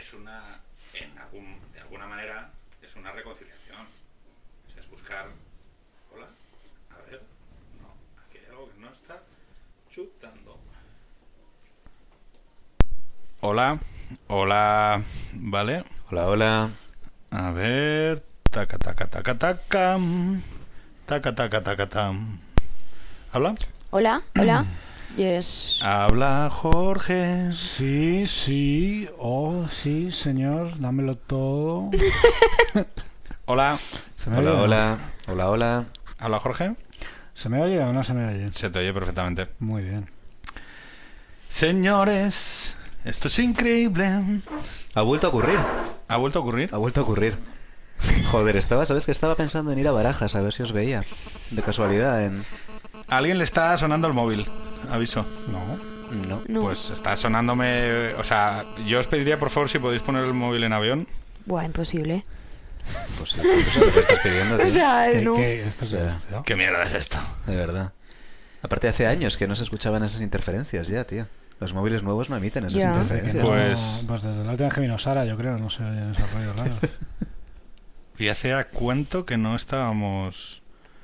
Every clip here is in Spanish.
es una, de alguna manera, es una reconciliación. O sea, es buscar... Hola, a ver, no, aquí hay algo que no está chutando. Hola, hola, ¿vale? Hola, hola. A ver, taca, taca, taca, taca, taca, taca, taca, tam. ¿Habla? Hola, hola. Yes. Habla Jorge. Sí, sí, oh, sí, señor, dámelo todo. Hola. ¿Se me Hola, oye? hola. Hola, hola. ¿Habla Jorge? ¿Se me oye o no se me oye? Se te oye perfectamente. Muy bien. Señores, esto es increíble. Ha vuelto a ocurrir. ¿Ha vuelto a ocurrir? Ha vuelto a ocurrir. Joder, ¿sabes que estaba pensando en ir a Barajas a ver si os veía? De casualidad en... A alguien le está sonando el móvil. Aviso. No. No. Pues está sonándome... O sea, yo os pediría por favor si podéis poner el móvil en avión. Buah, imposible. Pues sí, eso es lo que estás pidiendo, tío. O sea, no. ¿Qué? Esto es Ya. esto. ¿Qué mierda es esto? De verdad. Aparte, hace años que no se escuchaban esas interferencias ya, tío. Los móviles nuevos no emiten esas Ya. interferencias. Pues- Pues desde la última que vino Sara, yo creo, no se oyen esos ruidos raros. ¿Y hace a cuánto que no estábamos...?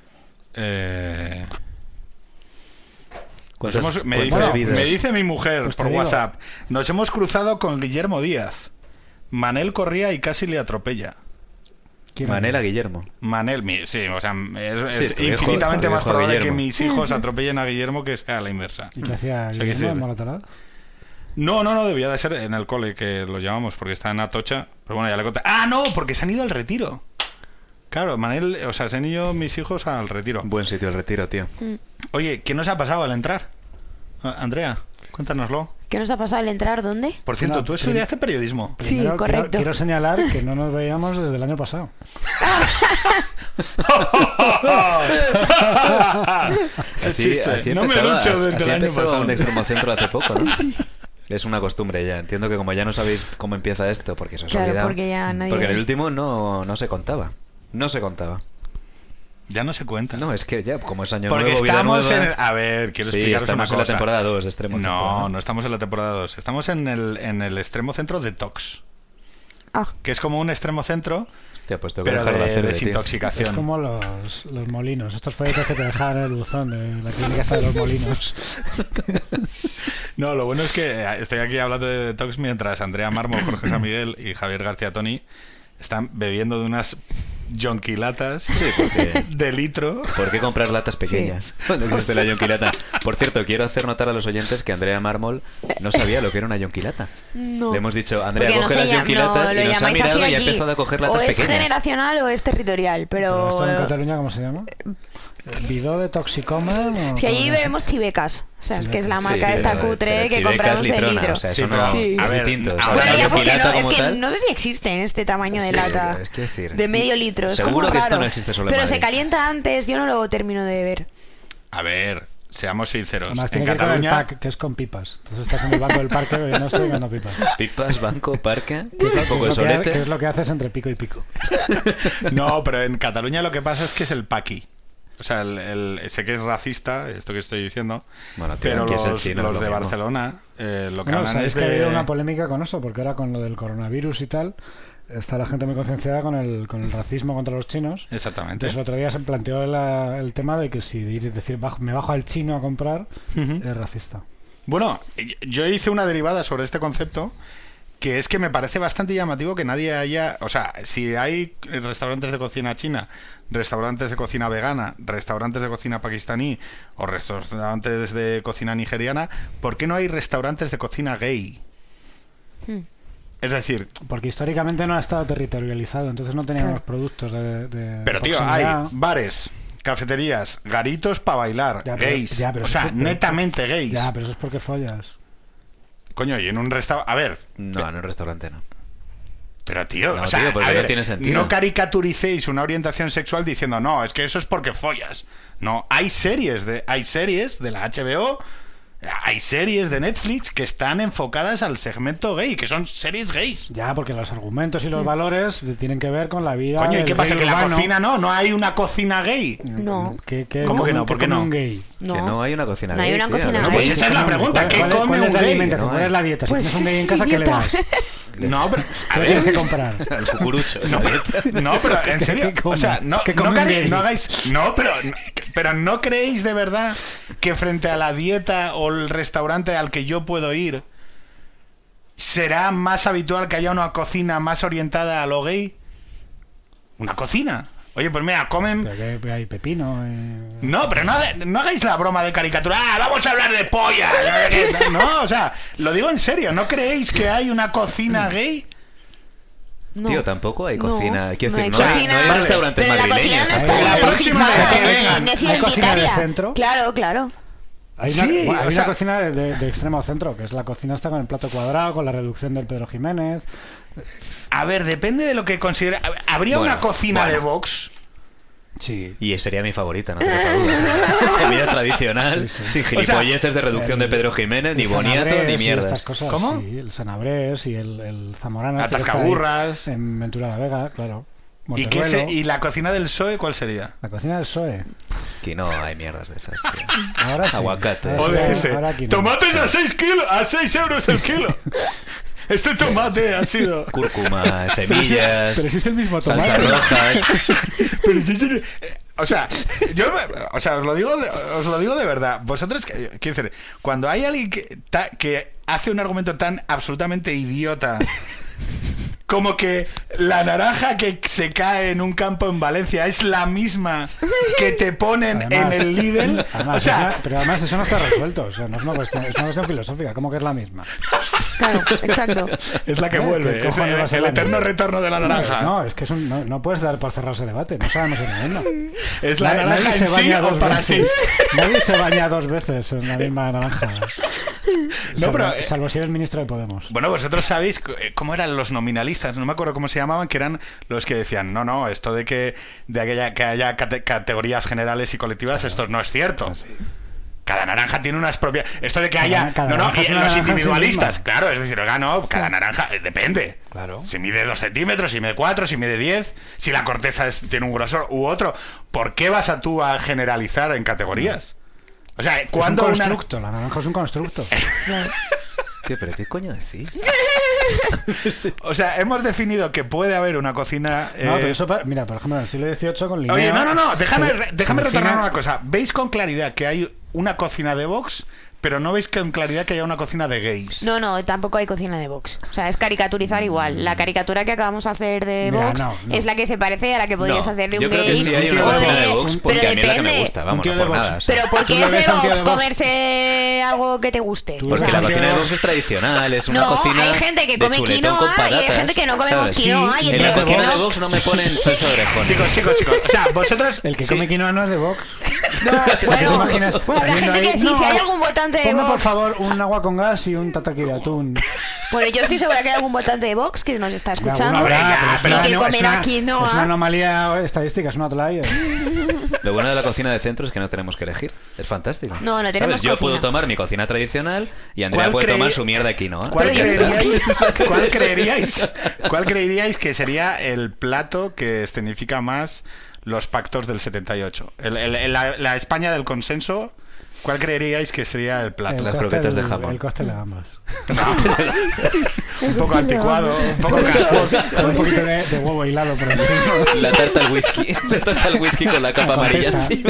Nos hemos- me, cuántas dice, vidas? me dice mi mujer Pues te por digo. WhatsApp, nos hemos cruzado con Guillermo Díaz. Manel corría y casi le atropella. ¿Quién Manela es? Guillermo. Manel, sí, o sea, es Sí, tu viejo- infinitamente tu más viejo probable Guillermo. que mis hijos atropellen a Guillermo que sea a la inversa. ¿Y qué hacía O sea, que Guillermo sí. en Moratalaz? No, debía de ser en el cole que lo llamamos porque está en Atocha. Pero bueno, ya le conté. ¡Ah, no! Porque se han ido al retiro. Claro, Manel, o sea, se han ido mis hijos al retiro. Buen sitio el retiro, tío. Oye, ¿qué nos ha pasado al entrar? Andrea, cuéntanoslo. ¿Qué nos ha pasado al entrar? ¿Dónde? Por cierto, No, tú estudiaste periodismo. Sí, Primero, correcto. Quiero señalar que no nos veíamos desde el año pasado. Es chiste. No me empezaba- ducho así desde el año empezó pasado. un extremocentro hace poco, ¿no? Es una costumbre ya. Entiendo que como ya no sabéis cómo empieza esto, porque se os ha Claro, olvidado. porque ya nadie- Porque en el último no se contaba. No se contaba. Ya no se cuenta. No, es que ya, como es año Porque nuevo, vida estamos nueva... en el... A ver, quiero Sí, explicaros estamos una en la cosa. temporada 2 de Extremo Centro, No, no estamos en la temporada 2. Estamos en el extremo centro detox. Ah, Que es como un extremo centro, Hostia, pues tengo que pero dejar de de hacer, tío. Es desintoxicación. como los molinos, estos folletos que te dejaban en el buzón de la clínica esta de los molinos. No, lo bueno es que estoy aquí hablando de detox mientras Andrea Marmo, Jorge San Miguel y Javier García Toni están bebiendo de unas yonquilatas porque- de litro. ¿Por qué comprar latas pequeñas? Cuando existe la yonquilata. Por cierto, quiero hacer notar a los oyentes que Andrea Mármol no sabía lo que era una yonquilata. no. Le hemos dicho, Andrea, Porque no coge se las llama- yonquilatas no, y lo nos ha llamáis mirado así y ha allí. empezado a coger latas O es pequeñas. generacional o es territorial, ¿Pero esto en pero... Cataluña cómo se llama? ¿Bidó de Toxicoman? o Si allí cómo? bebemos chivecas, o sea, es que es la Chivecas. marca Sí, esta pero cutre que Chivecas compramos de litrona, litro. o sea, Sí, eso pero, no, sí. es a ver, distinto. O sea, ahora Bueno, la ya porque yonquilata no, es como que tal... no sé si existe en este tamaño de Sí, lata es que decir, de medio litro, es seguro como que esto raro. no existe solo en Pero se Madrid. calienta antes, yo no lo termino de beber. A ver, seamos sinceros. Además En tiene que ir con el Cataluña... pack, que es con pipas. Entonces estás en el banco del parque bebiendo esto y bebiendo pipas. Pipas, banco, parca, ¿Qué un poco de es lo que solete. es lo que haces entre pico y pico? No, pero en Cataluña lo que pasa es que es el paqui. O sea, sé que es racista esto que estoy diciendo, Bueno, tío, pero aquí es el los, chino, los es lo de mismo. Barcelona lo que Bueno, hablan sabéis es que ha de... habido una polémica con eso, porque ahora con lo del coronavirus y tal, está la gente muy concienciada con el racismo contra los chinos. Exactamente. Entonces el otro día se planteó el tema de que si decir me bajo al chino a comprar Ujú. es racista. Bueno, yo hice una derivada sobre este concepto, que es que me parece bastante llamativo que nadie haya... O sea, si hay restaurantes de cocina china, restaurantes de cocina vegana, restaurantes de cocina pakistaní o restaurantes de cocina nigeriana, ¿por qué no hay restaurantes de cocina gay? Hmm. Es decir, Porque históricamente no ha estado territorializado, entonces no teníamos Claro. productos de pero tío, hay proximidad. bares, cafeterías, garitos para bailar, Ya, pero- gays, ya, pero o eso sea, es- netamente gays. Ya, pero eso es porque follas. Coño, y en un restaurante... A ver, No, en un restaurante no. pero tío, No, o sea, tío, porque a no ver, tiene sentido. no caricaturicéis una orientación sexual diciendo, no, es que eso es porque follas. No, hay series de la HBO, hay series de Netflix que están enfocadas al segmento gay, que son series gays. Ya, porque los argumentos y los valores tienen que ver con la vida. Coño, ¿y del qué pasa? gay ¿Que la urbano. cocina no hay una cocina gay? No. ¿Cómo que no? ¿Por qué come no? un gay? No. Que no hay una cocina No hay gay, una tío, cocina ¿no? No, pues gay. esa es la pregunta, ¿qué come ¿Cuál un es la gay? alimentación? No ¿Cuál hay. es la dieta? Si Pues tienes un gay en sí, casa, ¿qué le dieta. das? No, pero... A ¿Qué ver, tienes que comprar? El cucurucho. no, pero en serio, ¿Qué o sea, come? no, ¿Qué no, come un gay? no hagáis... No, pero ¿no creéis de verdad que frente a la dieta o el restaurante al que yo puedo ir será más habitual que haya una cocina más orientada a lo gay? ¿Una cocina? Oye, pues mira, comen... Pero que hay pepino. No, pero no hagáis la broma de caricatura. ¡Ah, vamos a hablar de polla! No, o sea, lo digo en serio. ¿No creéis que hay una cocina gay? No. Tío, tampoco hay No, cocina. Quiero no decir, hay no hay, cocina. no hay Vale. restaurantes Pero la madrileños. cocina no está La próxima vez que vengan. no es ¿Hay cocina de identitaria. centro? Claro, claro. Hay Sí, una, hay o una sea- cocina de extremo centro, que es la cocina esta con el plato cuadrado, con la reducción del Pedro Jiménez. A ver, depende de lo que considere. ¿Habría Bueno, una cocina bueno. de Vox? Sí. Y sería mi favorita, no te quepa duda. Comida tradicional, Sí, sí. sin gilipolleces de reducción de el- Pedro Jiménez, ni El boniato, Sanabrés ni y mierdas. estas cosas, ¿Cómo? Sí, el Sanabrés y el Zamorano. este que está Atascaburras. ahí En Ventura de la Vega, claro. ¿Y, Monteruelo. ¿Y la cocina del PSOE cuál sería? La cocina del PSOE. Aquí no hay mierdas de esas, tío. Ahora sí. Aguacate. Ahora O sí, de ese. ahora aquí no. Tomates a 6 kilos, a 6 euros el kilo. Este tomate ha sido... Cúrcuma, semillas, Pero si es el mismo tomate. salsas rojas. Pero o sea, os lo digo de verdad. Vosotros, quiero decir, cuando hay alguien que hace un argumento tan absolutamente idiota como que la naranja que se cae en un campo en Valencia es la misma que te ponen Además- en el Lidl, Además, o sea, pero además eso no está resuelto. O sea, no es una cuestión, es una cuestión filosófica. ¿Cómo que es la misma? Claro, exacto. es la que ¿Qué vuelve, es cojones va a ser el la eterno misma? retorno de la naranja. No, es que no puedes dar por cerrado ese debate. No sabemos si es la misma. Es la naranja en sí o para sí. Nadie se baña dos veces en la misma naranja. No, pero, salvo si eres ministro de Podemos. Bueno, vosotros sabéis cómo eran los nominalistas, no me acuerdo cómo se llamaban, que eran los que decían, no, esto de que haya categorías generales y colectivas, esto no es cierto. Cada naranja tiene unas propias... Esto de que haya... Cada no, naranja y es una los naranja en sí individualistas, misma. claro, es decir, oiga, no, cada naranja, depende. Claro. Si mide 2 centímetros, si mide 4, si mide 10, si la corteza tiene un grosor u otro, ¿por qué vas tú a generalizar en categorías? O sea, cuando es un una... constructo, la naranja es un constructo. Tío, pero ¿qué coño decís? O sea, hemos definido que puede haber una cocina... No, pero eso, mira, por ejemplo, en el siglo XVIII con Linneo... Oye, no, déjame se retornar define- una cosa. ¿Veis con claridad que hay una cocina de Vox, pero no veis con claridad que haya una cocina de gays? No, tampoco hay cocina de Vox. O sea, es caricaturizar igual. La caricatura que acabamos de hacer de Mira, Vox no. es la que se parece a la que podrías No, hacer de un yo creo que gay. sí hay un una tío cocina de- de Vox, porque pero a mí es la que me depende. gusta, Un vamos, tío no de por Vox. nada. o sea. Pero ¿por ¿Tú qué lo es de ves a un tío Vox de Vox? comerse algo que te guste? Tú O lo Porque sea, la que- cocina de Vox es tradicional, es una No, cocina hay gente que de come chuletón quinoa con y hay patatas, gente que no comemos ¿sabes? quinoa y En entre la los cocina que de no- Vox no me ponen salsa de orejón. Chicos, o sea, vosotros... El que sí, come quinoa no es de Vox. Bueno, ¿Te imaginas? bueno, habrá Viendo gente ahí, que sí, "No, si hay algún votante de Ponme, por Vox. favor, un agua con gas y un tataki de atún. Bueno, yo estoy segura que hay algún votante de Vox que nos está escuchando. Alguna habrá, ya, pero y es que una- comerá es una quinoa. anomalía estadística, es una outlier. Lo bueno de la cocina de centro es que no tenemos que elegir. Es fantástico. No tenemos ¿Sabes? Yo cocina. puedo tomar mi cocina tradicional y Andrea ¿Cuál puede tomar creí- su mierda de quinoa. ¿Cuál Pero yo- cuál creeríais que sería el plato que escenifica más los pactos del 78? La España del consenso, ¿cuál creeríais que sería el plato? Las croquetas de jamón. El cóctel de gambas. Un poco anticuado, un poco casposo. Con un poquito de huevo hilado por encima. La tarta al whisky. La tarta al whisky con la capa Con amarilla pesa. encima.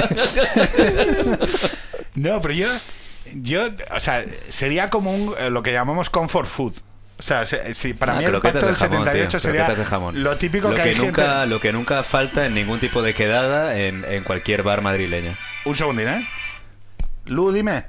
No, pero yo, o sea, sería como lo que llamamos comfort food. O sea, si para mí el Croquetas pacto de del jamón, 78 tío, sería croquetas de jamón. lo típico Lo que hay gente... Lo que nunca falta en ningún tipo de quedada en cualquier bar madrileño. Un segundín, ¿eh? Lu, dime.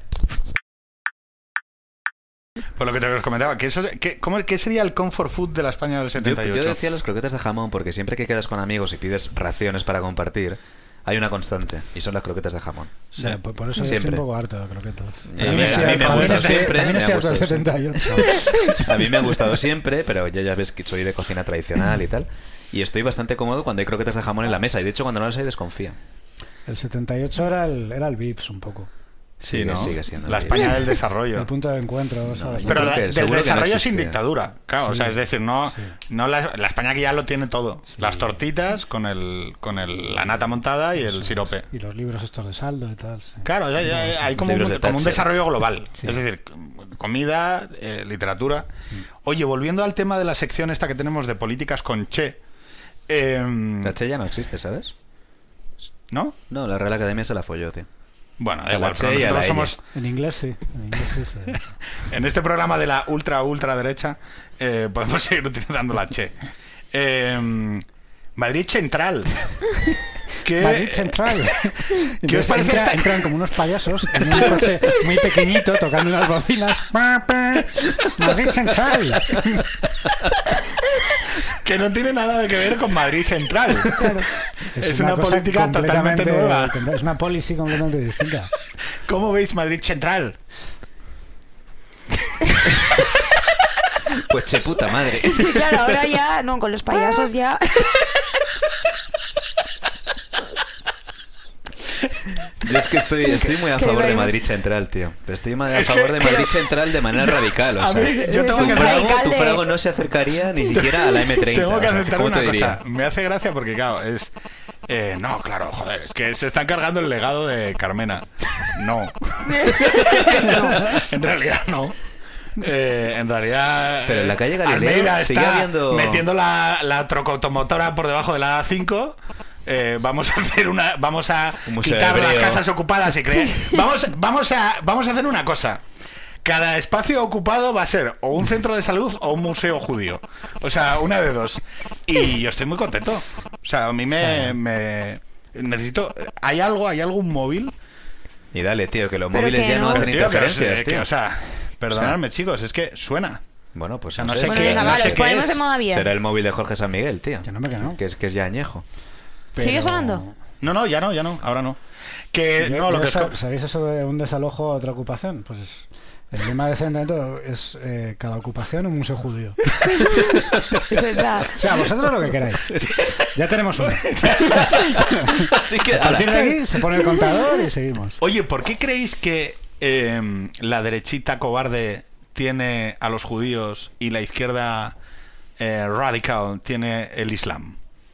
Por lo que te comentaba, ¿qué sería el comfort food de la España del Yo 78? decía las croquetas de jamón porque siempre que quedas con amigos y pides raciones para compartir, hay una constante y son las croquetas de jamón. Ya, por eso yo Siempre. estoy un poco harto de croquetas. A mí me ha gustado siempre. También me estoy ha harto del gustado 78. A mí me ha gustado siempre, pero ya ves que soy de cocina tradicional y tal. Y estoy bastante cómodo cuando hay croquetas de jamón en la mesa. Y de hecho, cuando no las hay, desconfía. El 78 era el Vips un poco. Sí, ¿no? sigue siendo la país. España del desarrollo. El punto de encuentro, ¿sabes? yo Pero creo que del seguro que no desarrollo sin existe. dictadura, claro, o sea, es decir, no la España que ya lo tiene todo, las tortitas con la nata montada y el sirope. Y los libros estos de saldo y tal. Sí. Claro, ya hay como Libros de como un Thatcher. desarrollo global, es decir, comida, literatura. Oye, volviendo al tema de la sección esta que tenemos de políticas con Che, La Che ya no existe, ¿sabes? ¿no? No, la Real Academia se la folló, tío. Bueno, da A la igual, pero Che y a nosotros la somos En inglés sí. En inglés sí. en este programa de la ultra derecha podemos seguir utilizando la Che. Madrid Central. ¿Qué- Madrid Central. ¿Qué os Entonces parece esta- entran como unos payasos en un coche muy pequeñito tocando unas bocinas. Pa, pa. Madrid Central. que no tiene nada que ver con Madrid Central? Es una cosa política totalmente nueva. Es una policy completamente distinta. ¿Cómo veis Madrid Central? Pues che puta madre. Es que claro, ahora ya, no, con los payasos ya. Yo es que estoy muy a Que favor de vemos- Madrid Central, tío. Pero estoy a Es favor que- de Madrid Central de manera radical, o A sea. mí, yo tengo Eres que un hacer- radical Tu de- frago no se acercaría ni siquiera a la M30. tengo que o sea, aceptar ¿cómo una te diría? cosa. Me hace gracia porque, claro, es... no, claro, joder, es que se están cargando el legado de Carmena. No. En realidad no. En realidad... Pero en la calle Galileo Almeida sigue está habiendo- metiendo la trocotomotora por debajo de la A5. Vamos a Un museo quitar las hebreo. casas ocupadas y creer. Vamos a hacer una cosa. Cada espacio ocupado va a ser o un centro de salud o un museo judío. O sea, una de dos. Y yo estoy muy contento. O sea, a mí me necesito. ¿Hay algún móvil? Y dale, tío, que los Pero móviles que ya no no. hacen Pero, tío, que interferencias, tío. o sea, perdonadme, chicos, es que suena. Bueno, pues O sea, no no sé sé. Bueno, qué- venga, no va, sé los qué ponemos es. de moda bien. Será el móvil de Jorge San Miguel, tío. Que no, que no. Que es ya añejo. ¿Sigue Pero- sonando? No, ya no, ahora no. Que Yo- no, lo yo que es. ¿Sabéis eso de un desalojo a otra ocupación? Pues el lema de ese ayuntamiento es cada ocupación un museo judío. Eso es la... O sea, vosotros lo que queráis. Ya tenemos uno. Así que, A partir de aquí se pone el contador y seguimos. Oye, ¿por qué creéis que la derechita cobarde tiene a los judíos y la izquierda radical tiene el Islam?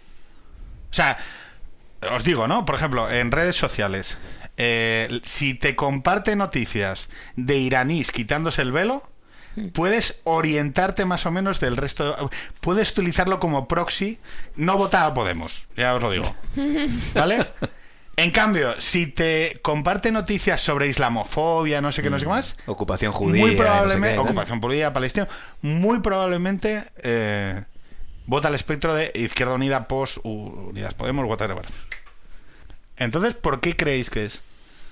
O sea, os digo, ¿no? Por ejemplo, en redes sociales, si te comparte noticias de iraníes quitándose el velo, puedes orientarte más o menos del resto. Puedes utilizarlo como proxy. No votar a Podemos, ya os lo digo. ¿Vale? En cambio, si te comparte noticias sobre islamofobia, no sé qué, no sé qué más, Ocupación judía. muy no sé probablemente, qué, ¿no? ocupación judía, palestina, muy probablemente vota al espectro de Izquierda Unida, POS, Unidas Podemos, whatever. Entonces, ¿por qué creéis que es?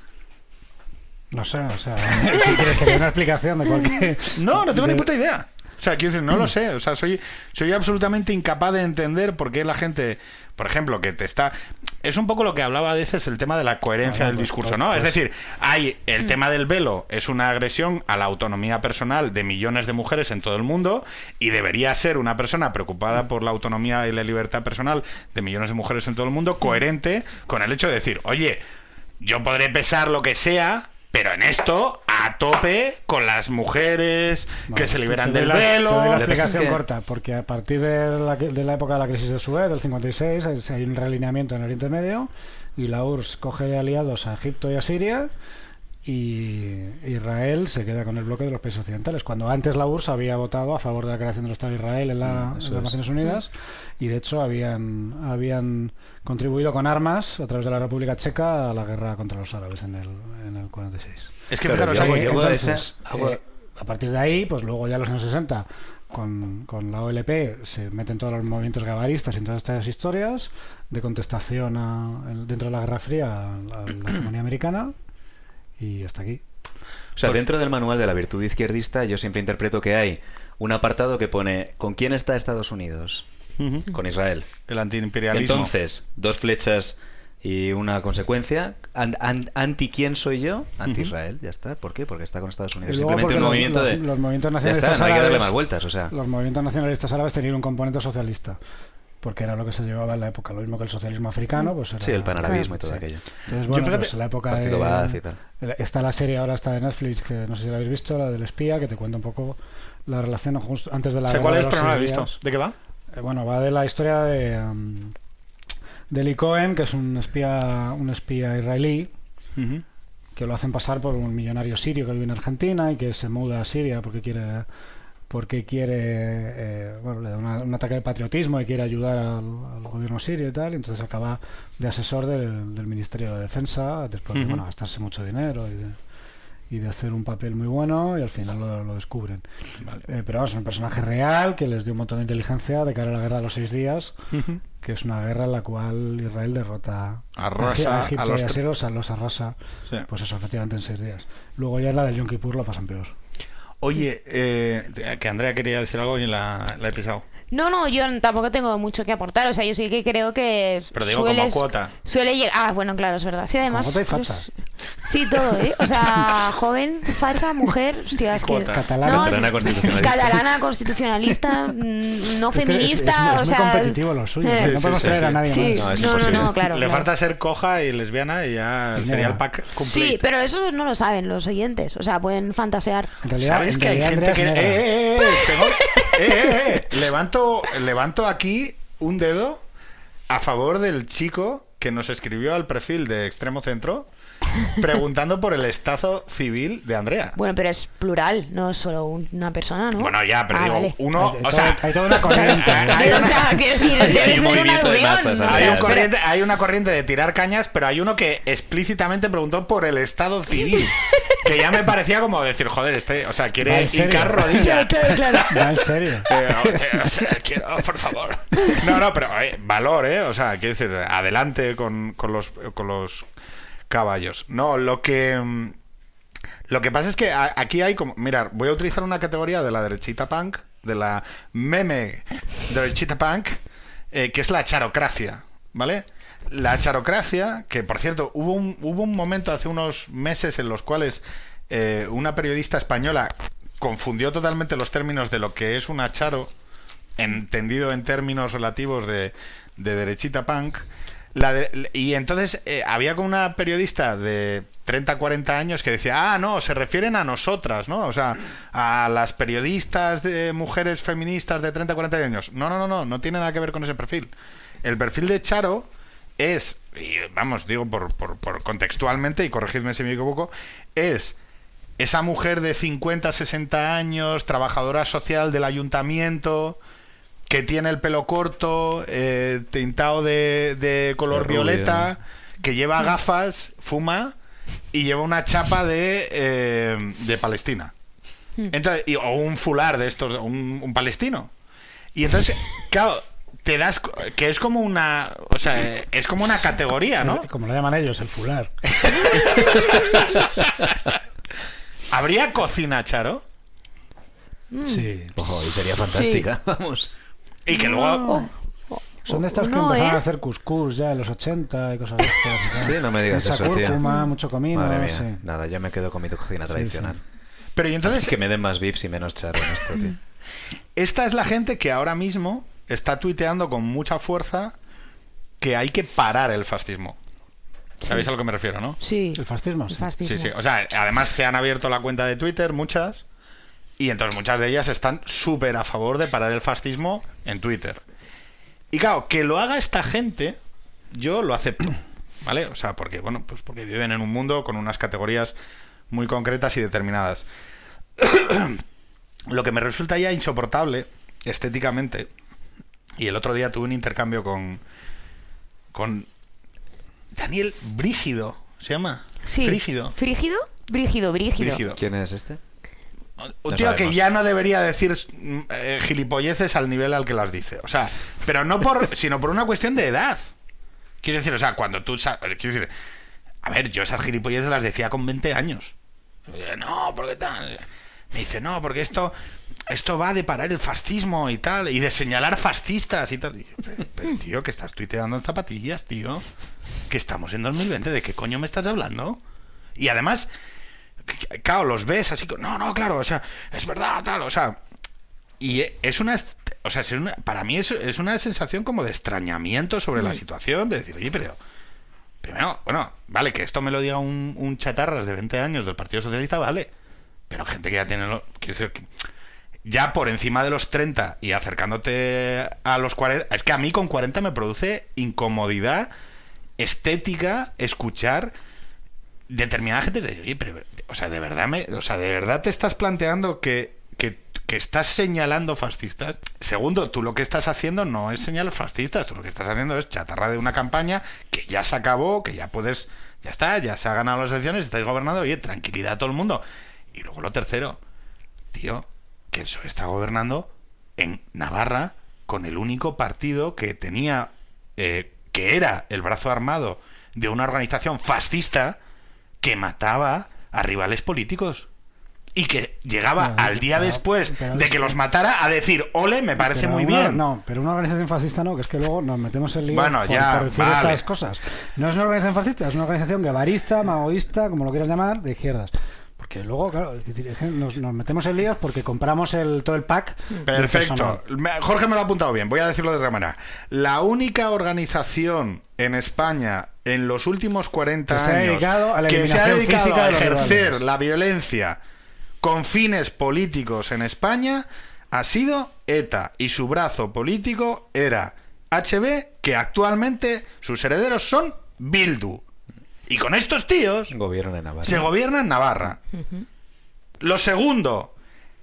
No sé, o sea, ¿qué quieres que dé una explicación de por qué? No tengo ni de- puta idea. O sea, quiero decir, no lo sé. O sea, soy absolutamente incapaz de entender por qué la gente, por ejemplo, que te está... Es un poco lo que hablaba a veces el tema de la coherencia del discurso, ¿no? Es decir, hay el tema del velo, es una agresión a la autonomía personal de millones de mujeres en todo el mundo y debería ser una persona preocupada por la autonomía y la libertad personal de millones de mujeres en todo el mundo, coherente con el hecho de decir, oye, yo podré pesar lo que sea, pero en esto, a tope con las mujeres que Bueno, se liberan te del doy la velo. Lo que pasa es explicación que- corta, porque a partir de la época de la crisis de Suez, del 56, hay un realineamiento en Oriente Medio y la URSS coge de aliados a Egipto y a Siria y Israel se queda con el bloque de los países occidentales, cuando antes la URSS había votado a favor de la creación del Estado de Israel en las Naciones Unidas y de hecho habían contribuido con armas a través de la República Checa a la guerra contra los árabes en el 46. Es que Claro, fijaros, yo- ahí- yo- Entonces, esa- a partir de ahí, pues luego ya en los años 60, con la OLP se meten todos los movimientos gabaristas y en todas estas historias de contestación dentro de la Guerra Fría a la hegemonía americana y hasta aquí. O sea, Pues- dentro del manual de la virtud izquierdista yo siempre interpreto que hay un apartado que pone ¿con quién está Estados Unidos? Ujú. Con Israel. El antiimperialismo. Entonces, dos flechas y una consecuencia. ¿Anti quién soy yo? Anti-Israel, ya está. ¿Por qué? Porque está con Estados Y Unidos. luego Simplemente porque un movimiento los movimientos Ya nacionalistas está, no hay que darle árabes- más vueltas, o sea. Los movimientos nacionalistas árabes tenían un componente socialista. porque era lo que se llevaba en la época, lo mismo que el socialismo africano, pues era... Sí, el panarabismo y Claro, todo sí. aquello. Entonces, bueno, fíjate, pues en la época Partido Baath y tal. está la serie ahora está de Netflix, que no sé si la habéis visto, la del espía, que te cuenta un poco la relación justo antes de la sé guerra cuál de es, los pero no la he 6 visto. días. ¿De qué va? Bueno, va de la historia de Lee Cohen, que es un espía israelí, que lo hacen pasar por un millonario sirio que vive en Argentina y que se muda a Siria porque quiere bueno, le da un ataque de patriotismo y quiere ayudar al gobierno sirio y tal, y entonces acaba de asesor del Ministerio de Defensa después de bueno, gastarse mucho dinero y de hacer un papel muy bueno, y al final lo descubren. Vale. Pero vamos, es un personaje real que les dio un montón de inteligencia de cara a la guerra de los 6 días, que es una guerra en la cual Israel derrota Arrasa a Egipto a los y a Siria, los arrasa, Sí. pues eso, efectivamente en 6 días. Luego ya en la del Yom Kippur lo pasan peor. Oye, que Andrea quería decir algo y la he pisado. No, yo tampoco tengo mucho que aportar. O sea, yo sí que creo que Pero digo, como cuota. Suele llegar... Ah, bueno, claro, es verdad. Sí, además... Como cuota y facha. Sí, todo, ¿eh? O sea, joven, facha, mujer... Hostia, es que... Cuota. Catalana. No, Catalana constitucionalista. Catalana constitucionalista, no feminista, es o muy sea... competitivo lo suyo. Sí, no podemos sí, traer sí. a nadie Sí, más. es no, imposible. claro. Le claro. falta ser coja y lesbiana y ya Y sería nada. el pack complete. Sí, pero eso no lo saben los oyentes. O sea, pueden fantasear. En realidad, ¿Sabes en que hay realidad gente Andrea que... es negra. Levanto aquí un dedo a favor del chico que nos escribió al perfil de Extremo Centro preguntando por el estado civil de Andrea. Bueno, pero es plural, no es solo una persona, ¿no? Bueno, ya, pero digo, vale. uno... Hay O sea, hay toda una corriente. hay O una- sea, quiero decir, Hay debe un ser una movimiento de aluvión, masas, o Andrea. hay, sea, un corriente, hay una corriente de tirar cañas, pero hay uno que explícitamente preguntó por el estado civil. Que ya me parecía como decir, joder, o sea, ¿Va quiere en serio? hincar rodilla. Claro. Va en serio. O sea, quiero, por favor. No, pero valor, ¿eh? O sea, quiero decir, adelante con los caballos. No, lo que pasa es que aquí hay como... Mirad, voy a utilizar una categoría de la derechita punk, de la meme derechita punk, que es la charocracia, ¿vale? La charocracia, que por cierto, hubo un momento hace unos meses en los cuales una periodista española confundió totalmente los términos de lo que es una charo, entendido en términos relativos de derechita punk. Y entonces había como una periodista de 30-40 años que decía, no, se refieren a nosotras, ¿no? O sea, a las periodistas de mujeres feministas de 30-40 años. No tiene nada que ver con ese perfil. El perfil de charo es, y vamos, digo por contextualmente, y corregidme si me equivoco, es esa mujer de 50-60 años, trabajadora social del ayuntamiento, que tiene el pelo corto, tintado de color Rubio, violeta, que lleva gafas, fuma y lleva una chapa de Palestina. Entonces, o un fular de estos, un palestino. Y entonces, claro, te das que es como una, o sea, es como una categoría, ¿no? Como lo llaman ellos, el fular. ¿Habría cocina, Charo? Sí. Ojo, y sería fantástica. Vamos. Y que luego... Son de estas que No, empezaron ¿eh? a hacer couscous ya en los 80 y cosas de estas. Sí, no me digas Mucha eso, tío. cúrcuma, mucho comino. Madre mía. Sí. Nada, yo me quedo con mi cocina tradicional. Pero y entonces... Que me den más VIPs y menos charro en esto, tío. Esta es la gente que ahora mismo está tuiteando con mucha fuerza que hay que parar el fascismo. ¿Sabéis a lo que me refiero, no? Sí. El fascismo, El sí. fascismo. Sí. O sea, además se han abierto la cuenta de Twitter, muchas, y entonces muchas de ellas están súper a favor de parar el fascismo en Twitter. Y claro, que lo haga esta gente, yo lo acepto, ¿vale? O sea, porque, bueno, pues porque viven en un mundo con unas categorías muy concretas y determinadas. Lo que me resulta ya insoportable estéticamente, y el otro día tuve un intercambio con Daniel Brígido, ¿se llama? Sí. Frígido. ¿Frígido? Brígido. Brígido. ¿Quién es este? Un No tío que sabemos. ya no debería decir gilipolleces al nivel al que las dice. O sea, pero no sino por una cuestión de edad. Quiero decir, o sea, cuando tú... Quiero decir, a ver, yo esas gilipolleces las decía con 20 años. No, ¿por qué tal? Me dice, no, porque esto va de parar el fascismo y tal, y de señalar fascistas y tal. Y yo, pero, tío, que estás tuiteando en zapatillas, tío. Que estamos en 2020, ¿de qué coño me estás hablando? Y además... Claro, los ves así, no, claro, o sea, es verdad, tal, o sea, y es una, o o sea, para mí es una sensación como de extrañamiento sobre la situación, de decir, oye, pero primero, bueno, vale, que esto me lo diga un chatarras de 20 años del Partido Socialista, vale, pero gente que ya tiene, quiero decir, ya por encima de los 30 y acercándote a los 40, es que a mí con 40 me produce incomodidad estética escuchar determinada gente de, oye, pero, o sea, de verdad te estás planteando que estás señalando fascistas. Segundo, tú lo que estás haciendo no es señalar fascistas, tú lo que estás haciendo es chatarra de una campaña que ya se acabó, que ya puedes, ya está, ya se ha ganado las elecciones, estáis gobernando, oye, tranquilidad a todo el mundo. Y luego lo tercero, tío, que el PSOE está gobernando en Navarra con el único partido que tenía, que era el brazo armado de una organización fascista que mataba a rivales políticos y que llegaba al día después de que los matara a decir, ole, me parece muy bien. No, pero una organización fascista no, que es que luego nos metemos en lío por decir estas cosas. No es una organización fascista, es una organización guevarista, maoísta, como lo quieras llamar, de izquierdas. Porque luego, claro, nos metemos en líos porque compramos todo el pack. Perfecto. Jorge me lo ha apuntado bien. Voy a decirlo de otra manera. La única organización en España en los últimos 40 años que se ha dedicado a ejercer la violencia con fines políticos en España ha sido ETA. Y su brazo político era HB, que actualmente sus herederos son Bildu. Y con estos tíos se gobierna en Navarra. Lo segundo,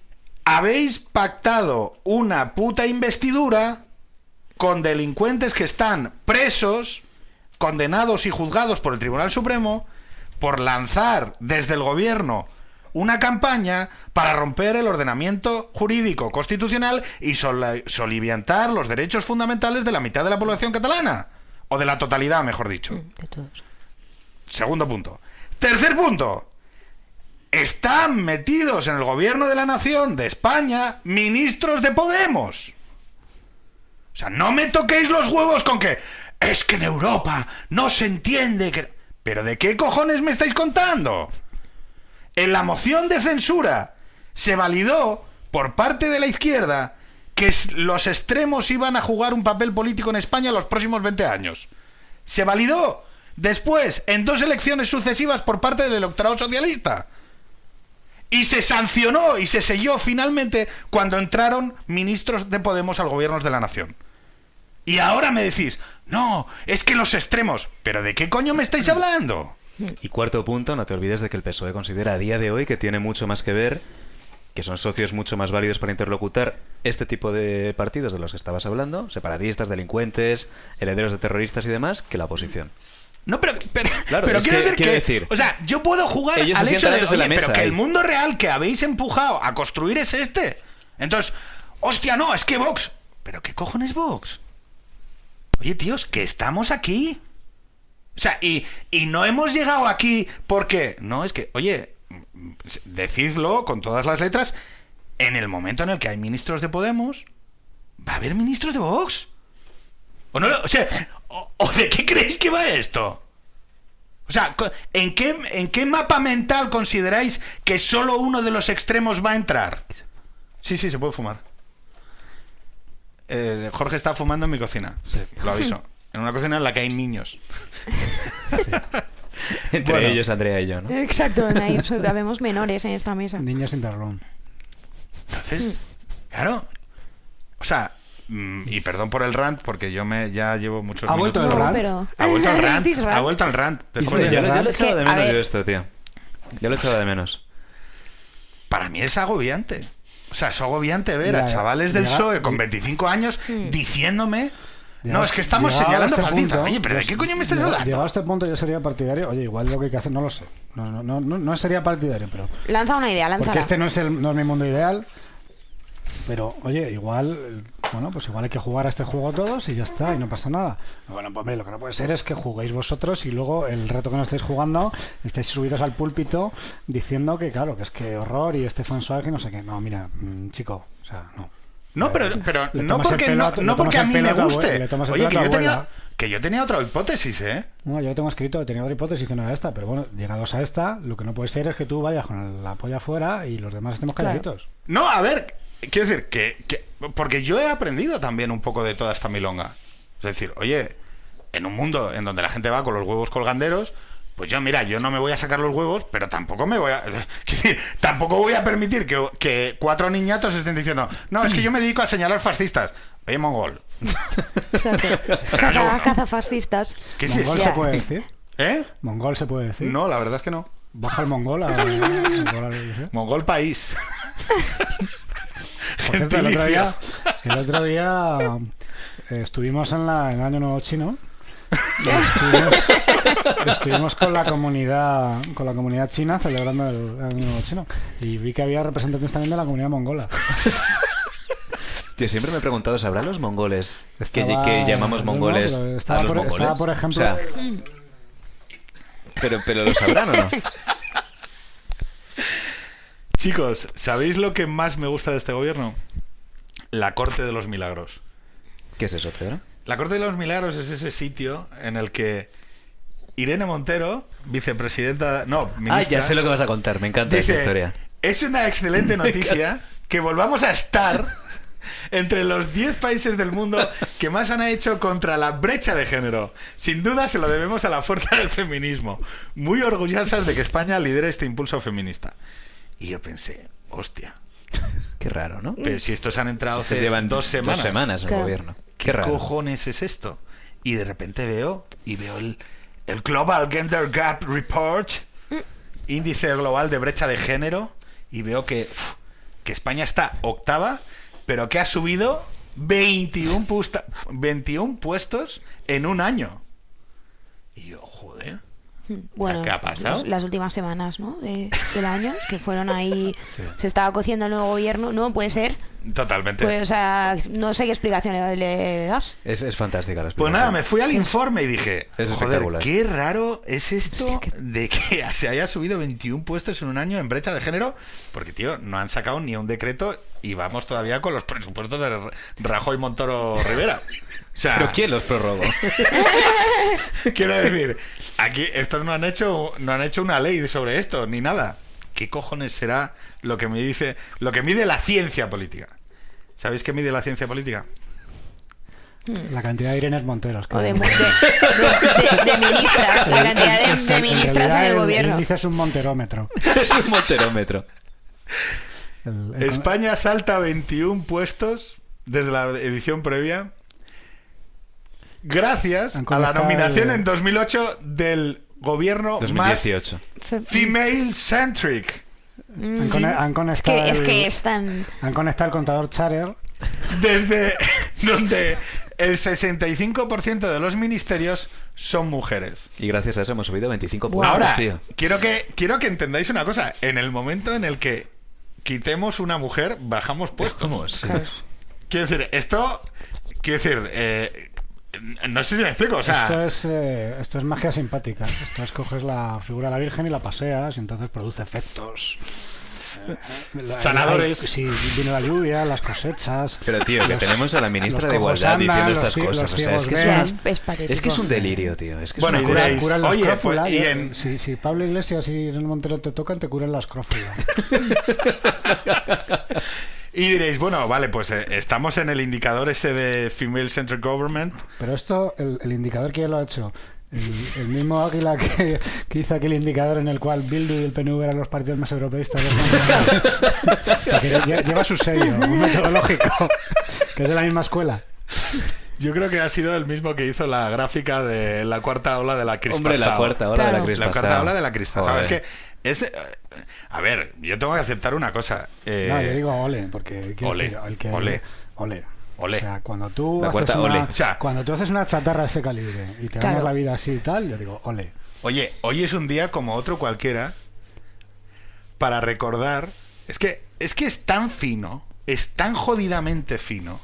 habéis pactado una puta investidura con delincuentes que están presos, condenados y juzgados por el Tribunal Supremo por lanzar desde el gobierno una campaña para romper el ordenamiento jurídico constitucional y soliviantar los derechos fundamentales de la mitad de la población catalana. O de la totalidad, mejor dicho. De todos. Segundo punto. Tercer punto. Están metidos en el gobierno de la nación de España ministros de Podemos. O sea, no me toquéis los huevos con que es que en Europa no se entiende que... ¿Pero de qué cojones me estáis contando? En la moción de censura se validó por parte de la izquierda que los extremos iban a jugar un papel político en España en los próximos 20 años. Se validó después en 2 elecciones sucesivas por parte del electorado socialista. Y se sancionó y se selló finalmente cuando entraron ministros de Podemos al gobierno de la nación. Y ahora me decís, no, es que los extremos... ¿Pero de qué coño me estáis hablando? Y cuarto punto, no te olvides de que el PSOE considera a día de hoy que tiene mucho más que ver, que son socios mucho más válidos para interlocutar este tipo de partidos de los que estabas hablando, separatistas, delincuentes, herederos de terroristas y demás, que la oposición. No, pero claro, quiero quiero decir, o sea, yo puedo jugar ellos al se hecho de, sientan oye, en la pero que mesa, el mundo real que habéis empujado a construir es este. Entonces, hostia, no, es que Vox... ¿Pero qué cojones Vox? Oye, tíos, que estamos aquí. O sea, y no hemos llegado aquí porque... No, es que, oye, decidlo con todas las letras, en el momento en el que hay ministros de Podemos, va a haber ministros de Vox. ¿O no? O sea, ¿o de qué creéis que va esto? O sea, ¿en qué mapa mental consideráis que solo uno de los extremos va a entrar? Sí, se puede fumar. Jorge está fumando en mi cocina. Sí. Lo aviso. En una cocina en la que hay niños. Sí. Entre ellos, Andrea y yo, ¿no? Exacto, ahí habemos menores en esta mesa. Niños interrón. Entonces, claro. O sea, y perdón por el rant, porque yo ya llevo muchos minutos. ¿Ha vuelto el rant? Pero... Ha vuelto el rant. Yo lo echaba de menos yo esto, tío. Yo lo echaba de menos. Para mí es agobiante. O sea, es agobiante ver a chavales del PSOE con 25 años diciéndome... No, es que estamos señalando fascistas. Oye, pero ¿de qué coño me estás hablando? Llegado a este punto yo sería partidario. Oye, igual lo que hay que hacer, no lo sé. No sería partidario, pero... Lanza una idea, lánzala. Porque este no es mi mundo ideal. Pero, oye, igual... Bueno, pues igual hay que jugar a este juego todos y ya está, y no pasa nada. Bueno, pues hombre, lo que no puede ser es que juguéis vosotros y luego el reto que no estáis jugando estáis subidos al púlpito diciendo que, claro, que es que horror y Stefan Zweig y no sé qué. No, mira, chico, o sea, no. No, pero no porque a mí me guste. Oye, que yo tenía otra hipótesis, ¿eh? No, yo lo tengo escrito, tenía otra hipótesis que no era esta, pero bueno, llegados a esta, lo que no puede ser es que tú vayas con la polla afuera y los demás estemos calladitos. No, a ver, quiero decir porque yo he aprendido también un poco de toda esta milonga. Es decir, oye, en un mundo en donde la gente va con los huevos colganderos, pues yo, mira, yo no me voy a sacar los huevos, pero tampoco me voy a... Es decir, tampoco voy a permitir que 4 niñatos estén diciendo, no, es que yo me dedico a señalar fascistas. Oye, mongol. Cazafascistas. ¿Qué es ¿Mongol esto? se puede decir? ¿Eh? ¿Mongol se puede decir? No, la verdad es que no. Baja el mongol a... Mongol país. Por cierto, el otro día estuvimos en el Año Nuevo Chino. Estuvimos con la comunidad china celebrando el Año Nuevo Chino y vi que había representantes también de la comunidad mongola. Tío, siempre me he preguntado, ¿sabrán los mongoles que llamamos no, mongoles estaba a los por, mongoles? estaba, por ejemplo... O sea, pero ¿lo sabrán o no? Chicos, ¿sabéis lo que más me gusta de este gobierno? La Corte de los Milagros. ¿Qué es eso, Pedro? La Corte de los Milagros es ese sitio en el que Irene Montero, vicepresidenta... No, ministra... Ah, ya sé lo que vas a contar, me encanta dice, esta historia. es una excelente noticia que volvamos a estar entre los 10 países del mundo que más han hecho contra la brecha de género. Sin duda se lo debemos a la fuerza del feminismo. Muy orgullosas de que España lidere este impulso feminista. Y yo pensé, hostia, Qué raro, ¿no? pero si estos han entrado Se hace llevan 2 semanas. 2 semanas en el Claro. gobierno. ¿Qué Qué raro. cojones es esto? Y de repente veo el Global Gender Gap Report, índice global de brecha de género, y veo que España está octava, pero que ha subido 21 puestos en un año. Y yo, joder. Bueno, ¿Qué ha pasado? las últimas semanas, ¿no? Del año, que fueron ahí... Se estaba cociendo el nuevo gobierno. No, puede ser. Totalmente. Pues, o sea, no sé qué explicación le das. Es fantástica la explicación. Pues nada, me fui al informe y dije, Es joder, espectacular. qué raro es esto Hostia, qué- de que se haya subido 21 puestos en un año en brecha de género, porque, tío, no han sacado ni un decreto y vamos todavía con los presupuestos de Rajoy, Montoro, Rivera. O sea, ¿Pero quién los prorrogó? quiero decir, aquí estos no han hecho una ley sobre esto, ni nada. ¿Qué cojones será lo que mide la ciencia política? ¿Sabéis qué mide la ciencia política? La cantidad de Irenes Monteros. O de ministras. La cantidad de ministras en el gobierno. El índice es un monterómetro. Es un monterómetro. España salta 21 puestos desde la edición previa gracias Han a la conectado nominación el- en 2008 del gobierno 2018. más female-centric. Han conectado Es que es tan... han conectado el contador Charer. Desde donde el 65% de los ministerios son mujeres. Y gracias a eso hemos subido 25 puntos, Ahora, tío. quiero que entendáis una cosa. En el momento en el que quitemos una mujer, bajamos puestos. Vamos. Quiero decir, no sé si me explico, o sea... Esto es magia simpática. Esto es coges la figura de la Virgen y la paseas y entonces produce efectos. Sanadores. Sí, viene la lluvia, las cosechas. Pero tío, que los- tenemos a la ministra los de cojos Igualdad andan, diciendo los estas cosas. O sea, es que ciegos es, ven. una- Es patético. es que es un delirio, tío. Es que Bueno, es y una diréis, Curan las oye, crófulas, pues, y en- si Pablo Iglesias y Irene Montero te tocan, te curan las crófulas. Y diréis, bueno, vale, pues estamos en el indicador ese de Female Central Government. Pero esto, el indicador que lo ha hecho, el mismo Águila que hizo aquel indicador en el cual Bildu y el PNV eran los partidos más europeístas del mundo. Porque lleva su sello, un metodológico, que es de la misma escuela. Yo creo que ha sido el mismo que hizo la gráfica de la cuarta ola de la crisis Hombre, la pasada. cuarta ola de la Claro. crisis La cuarta pasada. ola de la crisis pasada. Joder. Es que es... A ver, yo tengo que aceptar una cosa. No, yo digo ole, porque quiero ole, decir, el que ole. ole. Ole. O sea, cuando tú La haces cuarta una, ole. O sea, cuando tú haces una chatarra de ese calibre y te Claro. ganas la vida así y tal, yo digo ole. Oye, hoy es un día como otro cualquiera para recordar... Es que es tan fino, es tan jodidamente fino.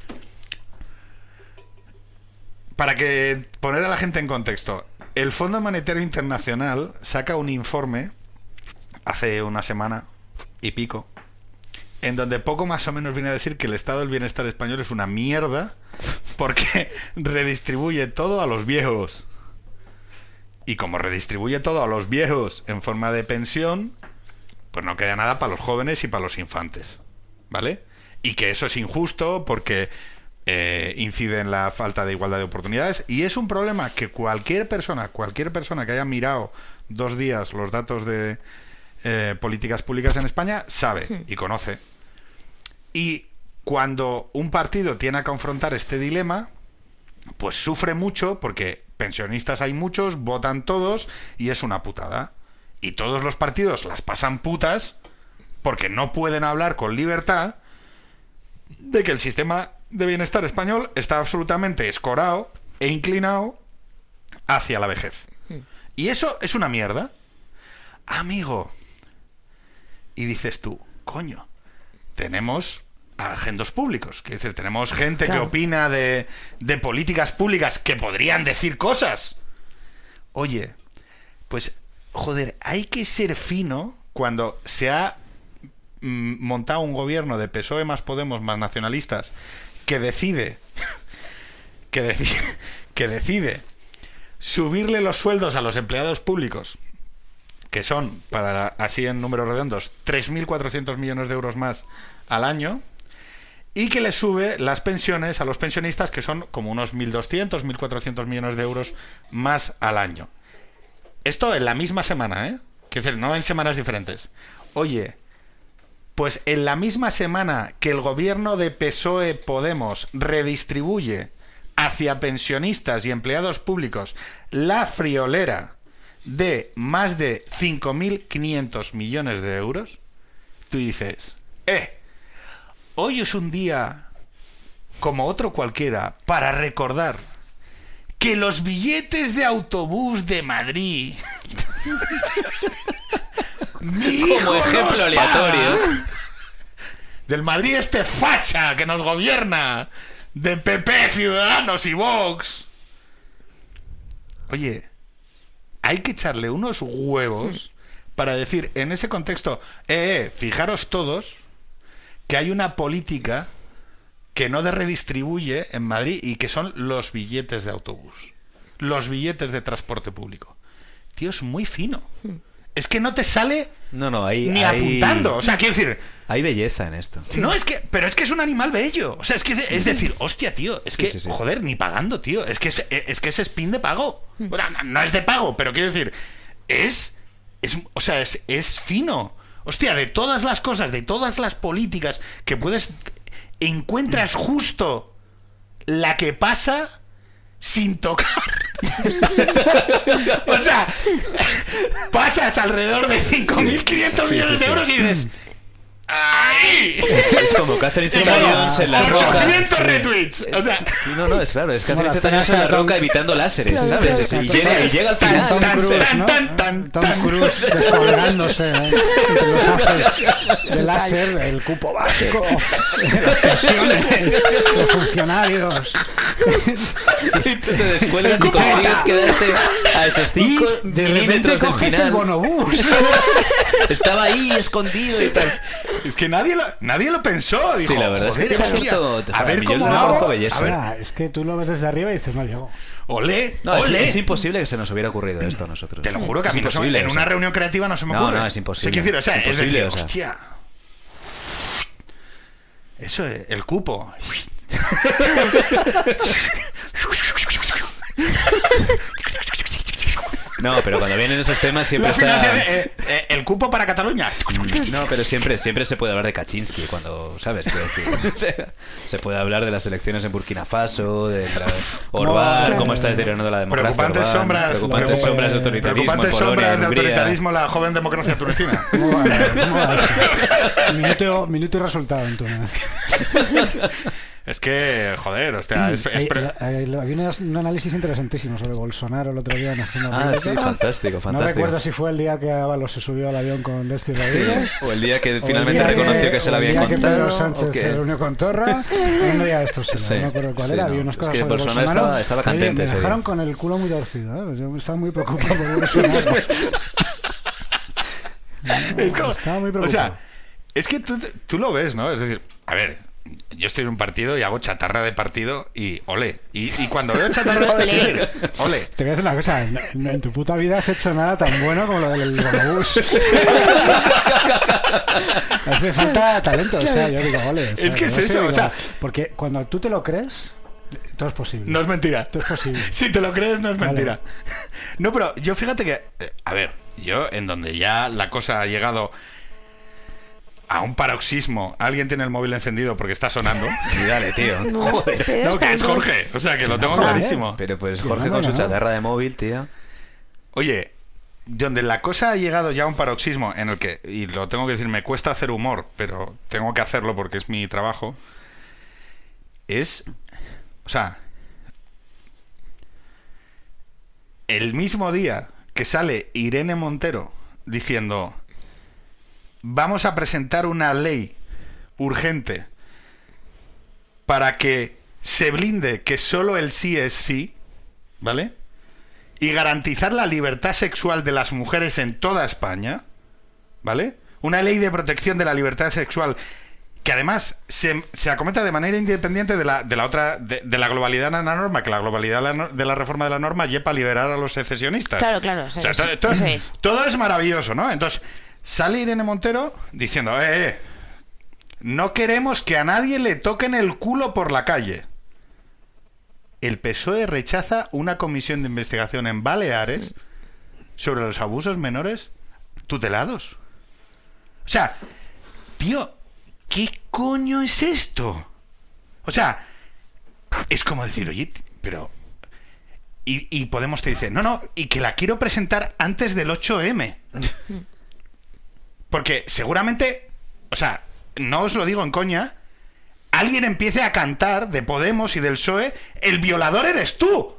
Para que poner a la gente en contexto, el Fondo Monetario Internacional saca un informe hace una semana y pico, en donde poco más o menos viene a decir que el estado del bienestar español es una mierda porque redistribuye todo a los viejos. Y como redistribuye todo a los viejos en forma de pensión, pues no queda nada para los jóvenes y para los infantes, ¿vale? y que eso es injusto porque incide en la falta de igualdad de oportunidades, y es un problema que cualquier persona que haya mirado 2 días los datos de políticas públicas en España sabe y conoce. Y cuando un partido tiene a confrontar este dilema, pues sufre mucho porque pensionistas hay muchos, votan todos y es una putada. Y todos los partidos las pasan putas porque no pueden hablar con libertad de que el sistema de bienestar español está absolutamente escorado e inclinado hacia la vejez. Y eso es una mierda, amigo. Y dices tú, coño, tenemos agendos públicos, que es decir, tenemos gente que opina de políticas públicas que podrían decir cosas. Oye, pues joder, hay que ser fino cuando se ha montado un gobierno de PSOE más Podemos más nacionalistas que decide subirle los sueldos a los empleados públicos, que son, para así en números redondos, 3.400 millones de euros más al año, y que le sube las pensiones a los pensionistas, que son como unos 1.200, 1.400 millones de euros más al año. Esto en la misma semana, ¿eh? Quiero decir, no en semanas diferentes. Oye, pues en la misma semana que el gobierno de PSOE Podemos redistribuye hacia pensionistas y empleados públicos la friolera de más de 5.500 millones de euros, tú dices, hoy es un día como otro cualquiera para recordar que los billetes de autobús de Madrid como ejemplo aleatorio del Madrid este facha que nos gobierna, de PP, Ciudadanos y Vox. Oye, hay que echarle unos huevos para decir en ese contexto, fijaros todos que hay una política que no redistribuye en Madrid y que son los billetes de autobús, los billetes de transporte público. Tío, es muy fino. Es que no te sale ni apuntando. O sea, quiero decir, hay belleza en esto. No, pero es que es un animal bello. O sea, es que es decir, hostia, tío, es que, joder, ni pagando, tío. Es que es spin de pago. Bueno, no es de pago, pero quiero decir, es fino. Hostia, de todas las cosas, de todas las políticas que encuentras justo la que pasa sin tocar. O sea, pasas alrededor de 5.500 millones de euros y dices, ¡ay! Es como Catherine Zeta-Jones en La Roca. 800 retweets. O sea, no, es claro, es Catherine Zeta-Jones en La Roca evitando láseres, ¿sabes? Y llega al final. Tom Cruise descolgándose entre los haces de láser, el cupo básico, las pensiones, los funcionarios. Y tú te descuelgas y consigues quedarte a esos 5 milímetros del final. El bonobús. Estaba ahí escondido y tal. Es que nadie lo pensó. Dijo, sí, la verdad joder, es que tiene a ver cómo hago. A ver, es que tú lo ves desde arriba y dices, no llego. Olé. Es imposible que se nos hubiera ocurrido esto a nosotros. Te lo juro que a mí en una reunión creativa no se me ocurre. No, es imposible. Es decir, hostia. Eso es el cupo. No, pero cuando vienen esos temas siempre el cupo para Cataluña. No, pero siempre se puede hablar de Kaczynski cuando, ¿sabes qué decir? O sea, se puede hablar de las elecciones en Burkina Faso, de Orbán, cómo está deteriorando la democracia. Preocupantes sombras de autoritarismo. Preocupantes sombras de autoritarismo la joven democracia tunecina. Minuto y resultado en Túnez. Es que, joder, o sea, había un análisis interesantísimo sobre Bolsonaro el otro día en Agenda sí, fantástico. No recuerdo si fue el día que Ábalos se subió al avión con Delcy Rodríguez. O el día que finalmente reconoció que se la había encontrado. El día que Pedro Sánchez se reunió con Torra. Un día de estos, no me acuerdo cuál era. Había unas cosas sobre Bolsonaro. Estaba candente. Me dejaron con el culo muy torcido, ¿eh? Yo estaba muy preocupado por Bolsonaro. Estaba muy preocupado. O sea, es que tú lo ves, ¿no? Es decir, a ver, yo estoy en un partido y hago chatarra de partido y ole. Y cuando veo chatarra de partido, ole. Te voy a decir una cosa, en tu puta vida has hecho nada tan bueno como lo del bonobús. Hace falta talento, o sea, yo digo, ole. O sea, Es que es no sé, eso, digo, o sea... Porque cuando tú te lo crees, todo es posible. No es mentira. Todo es posible. Si te lo crees, no es Vale. mentira. No, pero yo fíjate que... A ver, yo en donde ya la cosa ha llegado a un paroxismo, alguien tiene el móvil encendido porque está sonando. Y dale, tío. No, pero No, que es tanto. Jorge, o sea, que lo tengo joder. clarísimo. Pero pues Que Jorge no, con su no. chatarra de móvil, tío. Oye, donde la cosa ha llegado ya a un paroxismo en el que, y lo tengo que decir, me cuesta hacer humor, pero tengo que hacerlo porque es mi trabajo, es... O sea, el mismo día que sale Irene Montero diciendo vamos a presentar una ley urgente para que se blinde que solo el sí es sí, ¿vale? Y garantizar la libertad sexual de las mujeres en toda España, ¿vale? Una ley de protección de la libertad sexual que además se acometa de manera independiente de la globalidad de la norma, que la globalidad de la reforma de la norma lleva para liberar a los secesionistas. Claro, O sea, todo es maravilloso, ¿no? Entonces, sale Irene Montero diciendo, no queremos que a nadie le toquen el culo por la calle. El PSOE rechaza una comisión de investigación en Baleares sobre los abusos menores tutelados. O sea, tío, ¿qué coño es esto? O sea, es como decir, oye, pero... Y Podemos te dice, no, y que la quiero presentar antes del 8M. Porque seguramente, o sea, no os lo digo en coña, alguien empiece a cantar de Podemos y del PSOE, el violador eres tú. O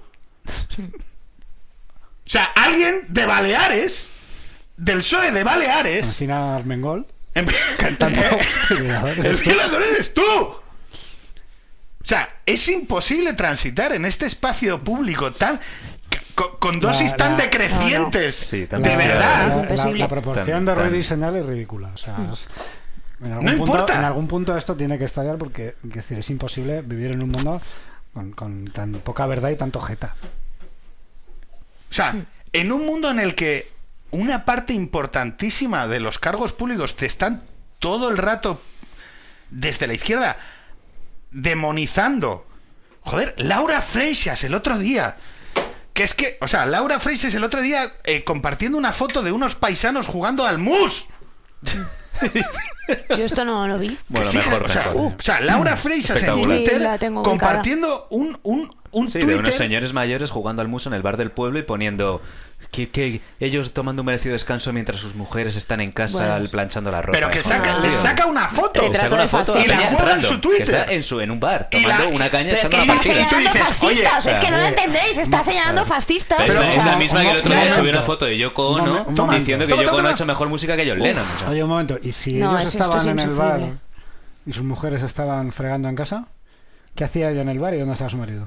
sea, alguien de Baleares, del PSOE de Baleares, Encina Armengol. cantando, el violador eres tú. O sea, es imposible transitar en este espacio público tan... Con dosis tan decrecientes, Sí, tan de verdad. Es imposible. La proporción de Tan- ruido y señal es ridícula. O sea, en algún No punto, importa. en algún punto esto tiene que estallar porque es decir, es imposible vivir en un mundo con tan poca verdad y tanto jeta. O sea, en un mundo en el que una parte importantísima de los cargos públicos te están todo el rato desde la izquierda demonizando. Joder, Laura Freixas el otro día. Que es que, o sea, Laura Freixas el otro día compartiendo una foto de unos paisanos jugando al mus. Yo esto no lo vi. Bueno, Que sí, mejor, o sea, mejor. o sea, Laura Freixas en Espectacular. Sí, Twitter la tengo compartiendo un Sí, Twitter de unos señores mayores jugando al muso en el bar del pueblo y poniendo que ellos tomando un merecido descanso mientras sus mujeres están en casa Bueno. planchando la ropa. pero que Joder, les tío. saca una foto. Retrato Saca una de foto fascista. Y la peña juega en random, su Twitter. que está en un bar Y tomando la- una caña Pero es echando que la está partida. partida. Y tú señalando dices, oye, fascistas, es que no lo claro. entendéis, está señalando fascistas. Pero o es sea, la misma que el otro día claro. subió una foto de Yoko Un Ono momento. diciendo que Toma, Yoko Ono toma. ha hecho mejor música que John Lennon. o sea. Oye, un momento, ¿y si No, ellos esto estaban es en el bar insufrible. y sus mujeres estaban fregando en casa? ¿Qué hacía ella en el bar y dónde estaba su marido?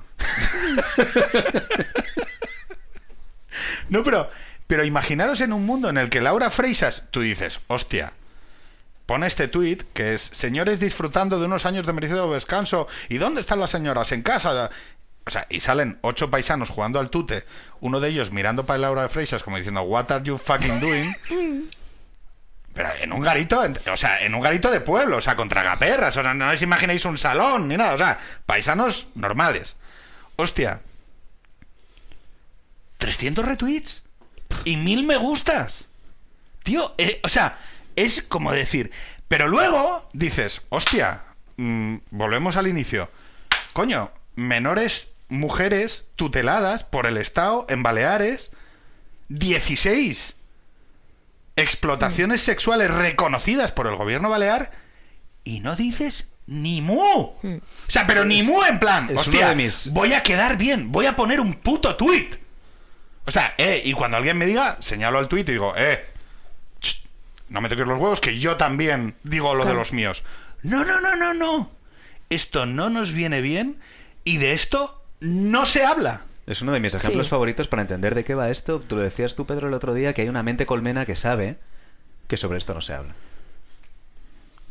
No, pero imaginaros en un mundo en el que Laura Freixas, tú dices, hostia, pone este tuit que es, señores disfrutando de unos años de merecido descanso, ¿y dónde están las señoras? En casa. O sea, y salen 8 paisanos jugando al tute, uno de ellos mirando para Laura Freixas como diciendo, what are you fucking doing? Pero en un garito, o sea, en un garito de pueblo, o sea, con tragaperras, o sea, no os imaginéis un salón ni nada, o sea, paisanos normales. Hostia, 300 retweets y 1000 me gustas. Tío, o sea, es como decir, pero luego dices, hostia, volvemos al inicio. Coño, menores mujeres tuteladas por el Estado en Baleares, 16 explotaciones sexuales reconocidas por el gobierno balear y no dices ni mu. O sea, pero ni mu en plan, es hostia, uno de mis- voy a quedar bien, voy a poner un puto tuit. O sea, y cuando alguien me diga, señalo al tuit y digo, no me toques los huevos, que yo también digo lo de los míos. No. Esto no nos viene bien y de esto no se habla. Es uno de mis ejemplos Sí. favoritos para entender de qué va esto. Tú lo decías tú, Pedro, el otro día, que hay una mente colmena que sabe que sobre esto no se habla.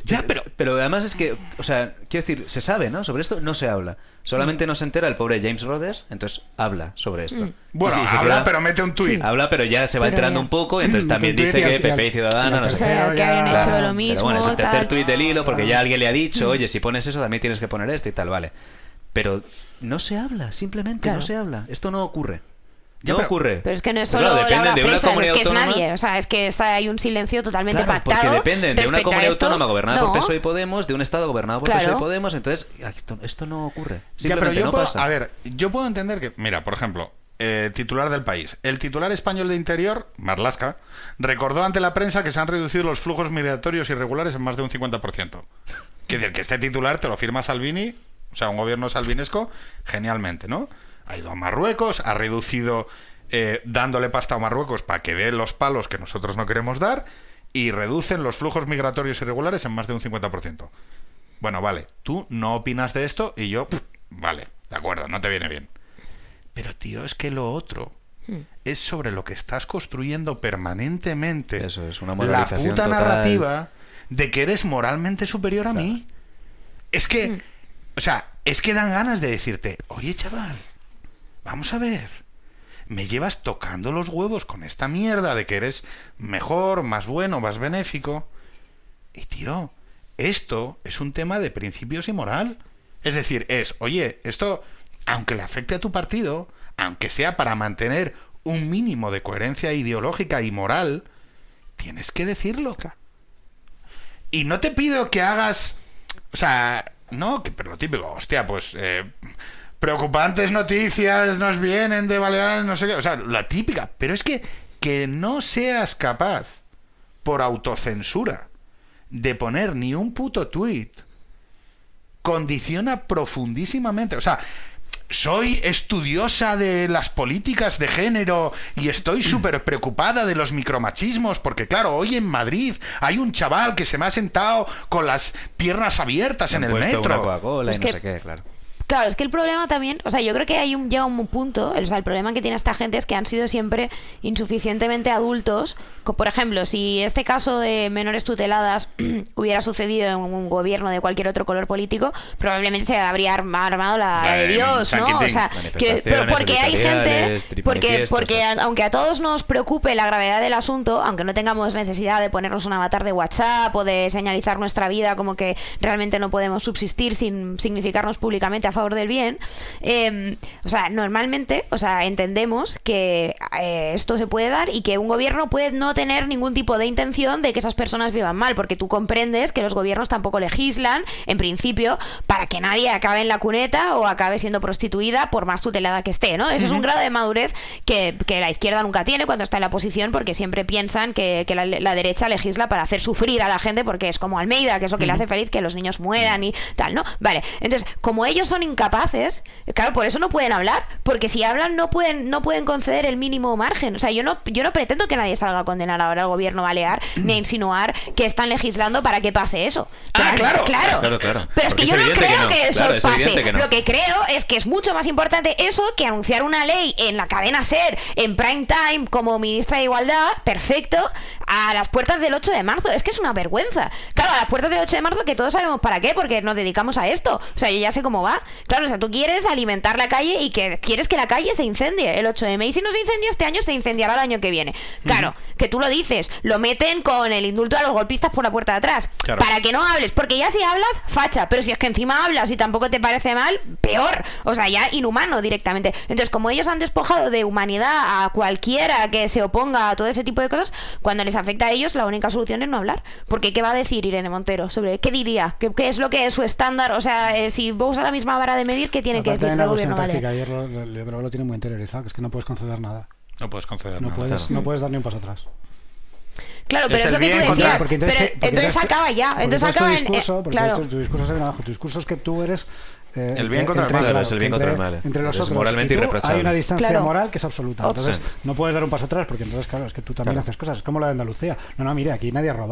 Ya, pero además es que, o sea, quiero decir, se sabe, ¿no? Sobre esto no se habla. Solamente no se entera el pobre James Rhodes, entonces habla sobre esto. Bueno, Y si habla, pero mete un tuit. Habla, pero ya se va enterando un poco, y entonces también Mete un dice tuit que y al- PP y Ciudadanos, no sé O sea, qué. que habían Claro. hecho lo Pero mismo, bueno, es el tercer tal. tuit del hilo, porque ya alguien le ha dicho, oye, si pones eso también tienes que poner esto y tal, vale. Pero no se habla, simplemente Claro. no se habla. Esto no ocurre. Ya, No pero- ocurre. Pero es que no es Pero solo claro, dependen Laura de una Freitas, es comunidad que es autónoma. nadie. O sea, es que hay un silencio totalmente Claro, pactado. porque dependen de una respecto a comunidad esto. autónoma gobernada No. por PSOE y Podemos, de un Estado gobernado por Claro. PSOE y Podemos, entonces esto no ocurre. Ya, pero Simplemente yo no puedo, pasa. a ver, yo puedo entender que, mira, por ejemplo, titular del País. El titular español de Interior, Marlaska, recordó ante la prensa que se han reducido los flujos migratorios irregulares en más de un 50%. Quiere decir que este titular te lo firma Salvini, o sea, un gobierno salvinesco, genialmente, ¿no? Ha ido a Marruecos, ha reducido, dándole pasta a Marruecos para que dé los palos que nosotros no queremos dar, y reducen los flujos migratorios irregulares en más de un 50%. Bueno, vale, tú no opinas de esto y yo, vale, de acuerdo, no te viene bien. Pero, tío, es que lo otro es sobre lo que estás construyendo permanentemente. Eso es, una la moralización puta total. narrativa de que eres moralmente superior a mí. Es que, o sea, es que dan ganas de decirte, oye, chaval, vamos a ver, me llevas tocando los huevos con esta mierda de que eres mejor, más bueno, más benéfico. Y, tío, esto es un tema de principios y moral. Es decir, oye, esto, aunque le afecte a tu partido, aunque sea para mantener un mínimo de coherencia ideológica y moral, tienes que decirlo. Y no te pido que hagas, o sea, no, pero lo típico, hostia, pues preocupantes noticias nos vienen de Baleares, no sé qué, o sea, la típica, pero es que no seas capaz, por autocensura, de poner ni un puto tuit, condiciona profundísimamente, o sea, soy estudiosa de las políticas de género y estoy súper preocupada de los micromachismos, porque claro, hoy en Madrid hay un chaval que se me ha sentado con las piernas abiertas en el Puesto una metro. Coca-Cola Es y no que- sé qué, claro. Claro, es que el problema también, o sea, yo creo que llega un punto, o sea, el problema que tiene esta gente es que han sido siempre insuficientemente adultos. Por ejemplo, si este caso de menores tuteladas hubiera sucedido en un gobierno de cualquier otro color político, probablemente se habría armado la de Dios, San ¿no? Quintín. O sea, Manifestaciones pero porque hay gente, editoriales, porque manifiestos, aunque a todos nos preocupe la gravedad del asunto, aunque no tengamos necesidad de ponernos un avatar de WhatsApp o de señalizar nuestra vida como que realmente no podemos subsistir sin significarnos públicamente a favor del bien, o sea, normalmente, o sea, entendemos que esto se puede dar y que un gobierno puede no tener ningún tipo de intención de que esas personas vivan mal, porque tú comprendes que los gobiernos tampoco legislan, en principio, para que nadie acabe en la cuneta o acabe siendo prostituida por más tutelada que esté, ¿no? Eso es un grado de madurez que la izquierda nunca tiene cuando está en la oposición, porque siempre piensan que la derecha legisla para hacer sufrir a la gente, porque es como Almeida, que es lo que le hace feliz que los niños mueran y tal, ¿no? Vale, entonces, como ellos son incapaces, claro, por eso no pueden hablar, porque si hablan no pueden conceder el mínimo margen. O sea, yo no pretendo que nadie salga a condenar ahora al gobierno balear ni a insinuar que están legislando para que pase eso. Ah, claro. Claro. Pero es Porque que yo no evidente creo que no. que eso Claro, es pase. evidente que no. Lo que creo es que es mucho más importante eso que anunciar una ley en la cadena SER, en prime time, como ministra de Igualdad, perfecto, a las puertas del 8 de marzo. Es que es una vergüenza. Claro, a las puertas del 8 de marzo, que todos sabemos para qué, porque nos dedicamos a esto. O sea, yo ya sé cómo va. Claro, o sea, tú quieres alimentar la calle y que quieres que la calle se incendie el 8M. Y si no se incendia este año, se incendiará el año que viene. Claro, que tú lo dices, lo meten con el indulto a los golpistas por la puerta de atrás. Claro. Para que no hables, porque ya si hablas, facha. Pero si es que encima hablas y tampoco te parece mal, peor. O sea, ya inhumano directamente. Entonces, como ellos han despojado de humanidad a cualquiera que se oponga a todo ese tipo de cosas, cuando les afecta a ellos, la única solución es no hablar. Porque ¿qué va a decir Irene Montero? Sobre ¿qué diría? ¿Qué es lo que es su estándar? O sea, si vos usas la misma vara de medir, ¿qué tiene que Aparte decir hay el una cuestión gobierno táctica, balear? ayer yo creo que lo tiene muy interiorizado, que es que no puedes conceder nada. No puedes conceder No nada. puedes, no puedes dar ni un paso atrás. Claro, pero Es es el lo que tú bien contra- decías. Porque Pero entonces, entonces acaba ya. porque Entonces tu acaba discurso, en. porque Claro. tu discurso se viene abajo. Tu discurso es que tú eres El bien contra el mal. Claro, es el bien entre- contra el mal. Entre los Es otros moralmente y tú irreprochable. hay una distancia Claro. moral que es absoluta. Entonces Sí. no puedes dar un paso atrás porque entonces, claro, es que tú también Claro. haces cosas. Es como la de Andalucía. No, mire, aquí nadie ha robado.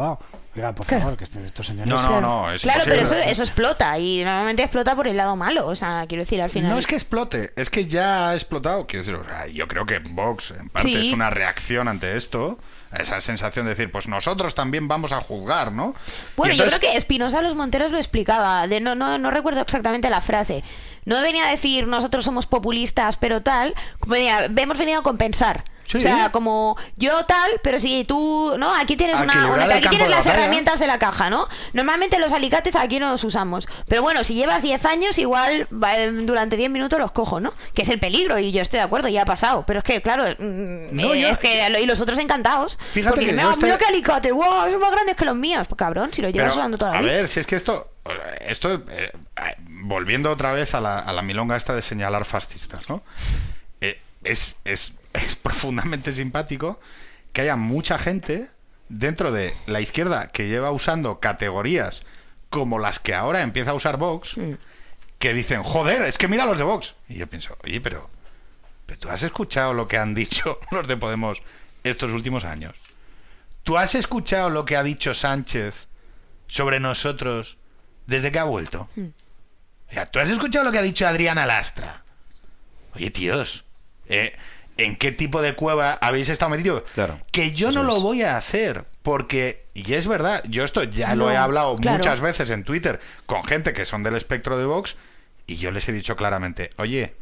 Oiga, por favor, que estos señores... No, es claro, pero imposible. eso explota y normalmente explota por el lado malo. O sea, quiero decir, al final. No es que explote, es que ya ha explotado. Quiero decir, o sea, yo creo que Vox en parte Sí. es una reacción ante esto, esa sensación de decir, pues nosotros también vamos a juzgar, ¿no? Bueno, Y entonces- yo creo que Espinosa Los Monteros lo explicaba. No recuerdo exactamente la frase. No venía a decir nosotros somos populistas, pero tal. Hemos venido a compensar. Sí. O sea, como yo tal, pero si tú, ¿no? Aquí tienes A equilibrar el aquí campo tienes de las batalla. herramientas de la caja, ¿no? Normalmente los alicates aquí no los usamos. Pero bueno, si llevas 10 años, igual durante 10 minutos los cojo, ¿no? Que es el peligro, y yo estoy de acuerdo, ya ha pasado. Pero es que, claro, No, yo- es que y los otros encantados. Fíjate porque que mira, yo mira qué alicate, wow, son más grandes que los míos. Pues cabrón, si lo llevas Pero, usando toda la a vida. ver, si es que esto volviendo otra vez a la milonga esta de señalar fascistas, ¿no? Es profundamente simpático que haya mucha gente dentro de la izquierda que lleva usando categorías como las que ahora empieza a usar Vox, que dicen, joder, es que mira los de Vox. Y yo pienso, oye, pero ¿tú has escuchado lo que han dicho los de Podemos estos últimos años? ¿Tú has escuchado lo que ha dicho Sánchez sobre nosotros desde que ha vuelto? O sea, ¿tú has escuchado lo que ha dicho Adriana Lastra? Oye, tíos, ¿en qué tipo de cueva habéis estado metidos? Claro. Que yo no lo voy a hacer, porque, y es verdad, yo esto ya lo No, he hablado claro. muchas veces en Twitter con gente que son del espectro de Vox, y yo les he dicho claramente, oye,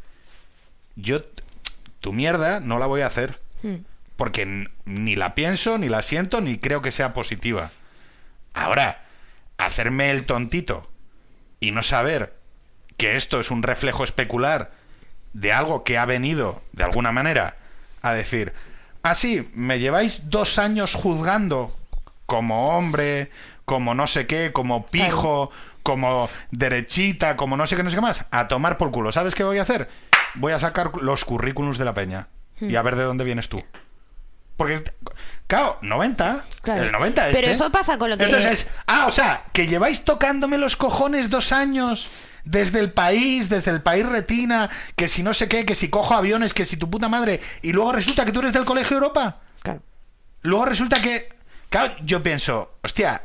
yo tu mierda no la voy a hacer, porque ni la pienso, ni la siento, ni creo que sea positiva. Ahora, hacerme el tontito y no saber que esto es un reflejo especular de algo que ha venido, de alguna manera, a decir, sí, me lleváis 2 años juzgando como hombre, como no sé qué, como pijo, como derechita, como no sé qué, no sé qué más, a tomar por culo. ¿Sabes qué voy a hacer? Voy a sacar los currículums de la peña y a ver de dónde vienes tú. Porque, claro, 90, Claro. el 90 Pero eso pasa con lo que... Entonces, o sea, que lleváis tocándome los cojones 2 años desde el país retina, que si no sé qué, que si cojo aviones, que si tu puta madre, y luego resulta que tú eres del Colegio Europa. Claro. Luego resulta que, claro, yo pienso, hostia,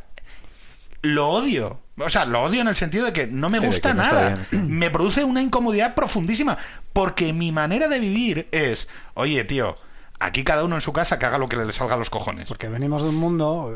lo odio. O sea, lo odio en el sentido de que no me Sí, de gusta que no está nada. Me produce una incomodidad profundísima. Porque mi manera de vivir es, oye, tío, aquí cada uno en su casa que haga lo que le salga a los cojones. Porque venimos de un mundo...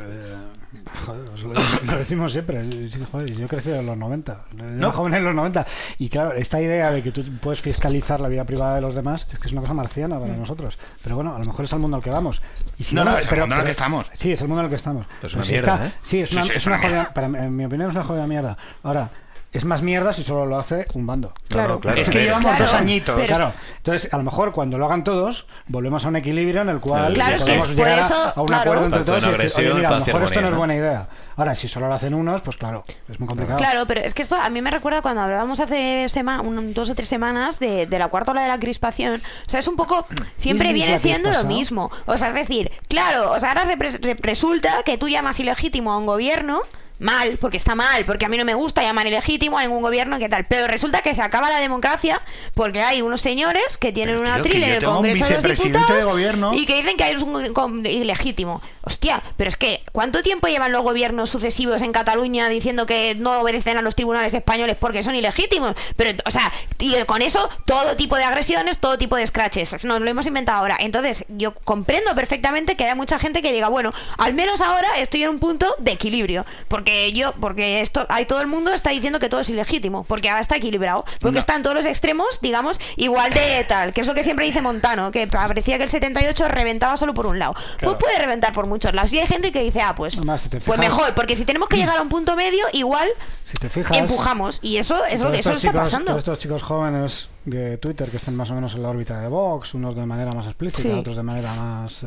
joder, lo decimos siempre. Joder, yo he crecido en los 90. Era joven en los 90. Y claro, esta idea de que tú puedes fiscalizar la vida privada de los demás es que es una cosa marciana para nosotros. Pero bueno, a lo mejor es el mundo al que vamos. Y si No, es el mundo en el que estamos. Sí, es el mundo en el que estamos. Pues Pero una si mierda, ¿eh? Sí, es una, Sí, es una jodida... en mi opinión es una jodida mierda. Ahora... Es más mierda si solo lo hace un bando. Claro. claro. Es que llevamos Claro, 2 añitos. pero- Claro, entonces a lo mejor cuando lo hagan todos volvemos a un equilibrio en el cual Claro, es que podemos es por llegar eso, a un claro. acuerdo entre Pacto todos de no y decir, oye, agresión, mira, a lo paz y mejor esto no armonía, es ¿no? buena idea. Ahora, si solo lo hacen unos, pues claro, es muy complicado. Claro, pero es que esto a mí me recuerda cuando hablábamos hace 2 o 3 semanas de la cuarta ola de la crispación. O sea, es un poco... Siempre Sí, viene la siendo lo crispación. mismo. O sea, es decir, claro, o sea, ahora resulta que tú llamas ilegítimo a un gobierno... Mal, porque está mal, porque a mí no me gusta llamar ilegítimo a ningún gobierno, ¿qué tal? Pero resulta que se acaba la democracia porque hay unos señores que tienen Pero, una tío, que tril en yo el tengo un Congreso de los vicepresidente Diputados de gobierno. y que dicen que es un ilegítimo. Hostia, pero es que ¿cuánto tiempo llevan los gobiernos sucesivos en Cataluña diciendo que no obedecen a los tribunales españoles porque son ilegítimos? Pero, o sea, y con eso todo tipo de agresiones, todo tipo de scratches, nos lo hemos inventado ahora. Entonces, yo comprendo perfectamente que haya mucha gente que diga, bueno, al menos ahora estoy en un punto de equilibrio, porque esto, todo el mundo está diciendo que todo es ilegítimo, porque ahora está equilibrado, porque No. están todos los extremos, digamos, igual de tal, que es lo que siempre dice Montano, que parecía que el 78 reventaba solo por un lado. Pues puede reventar por muchos lados. Y hay gente que dice, pues, Además, si te pues fijas- mejor, porque si tenemos que llegar a un punto medio, igual Si te fijas, empujamos. Y eso todos está estos pasando. estos chicos jóvenes de Twitter que estén más o menos en la órbita de Vox, unos de manera más explícita, Sí. otros de manera más...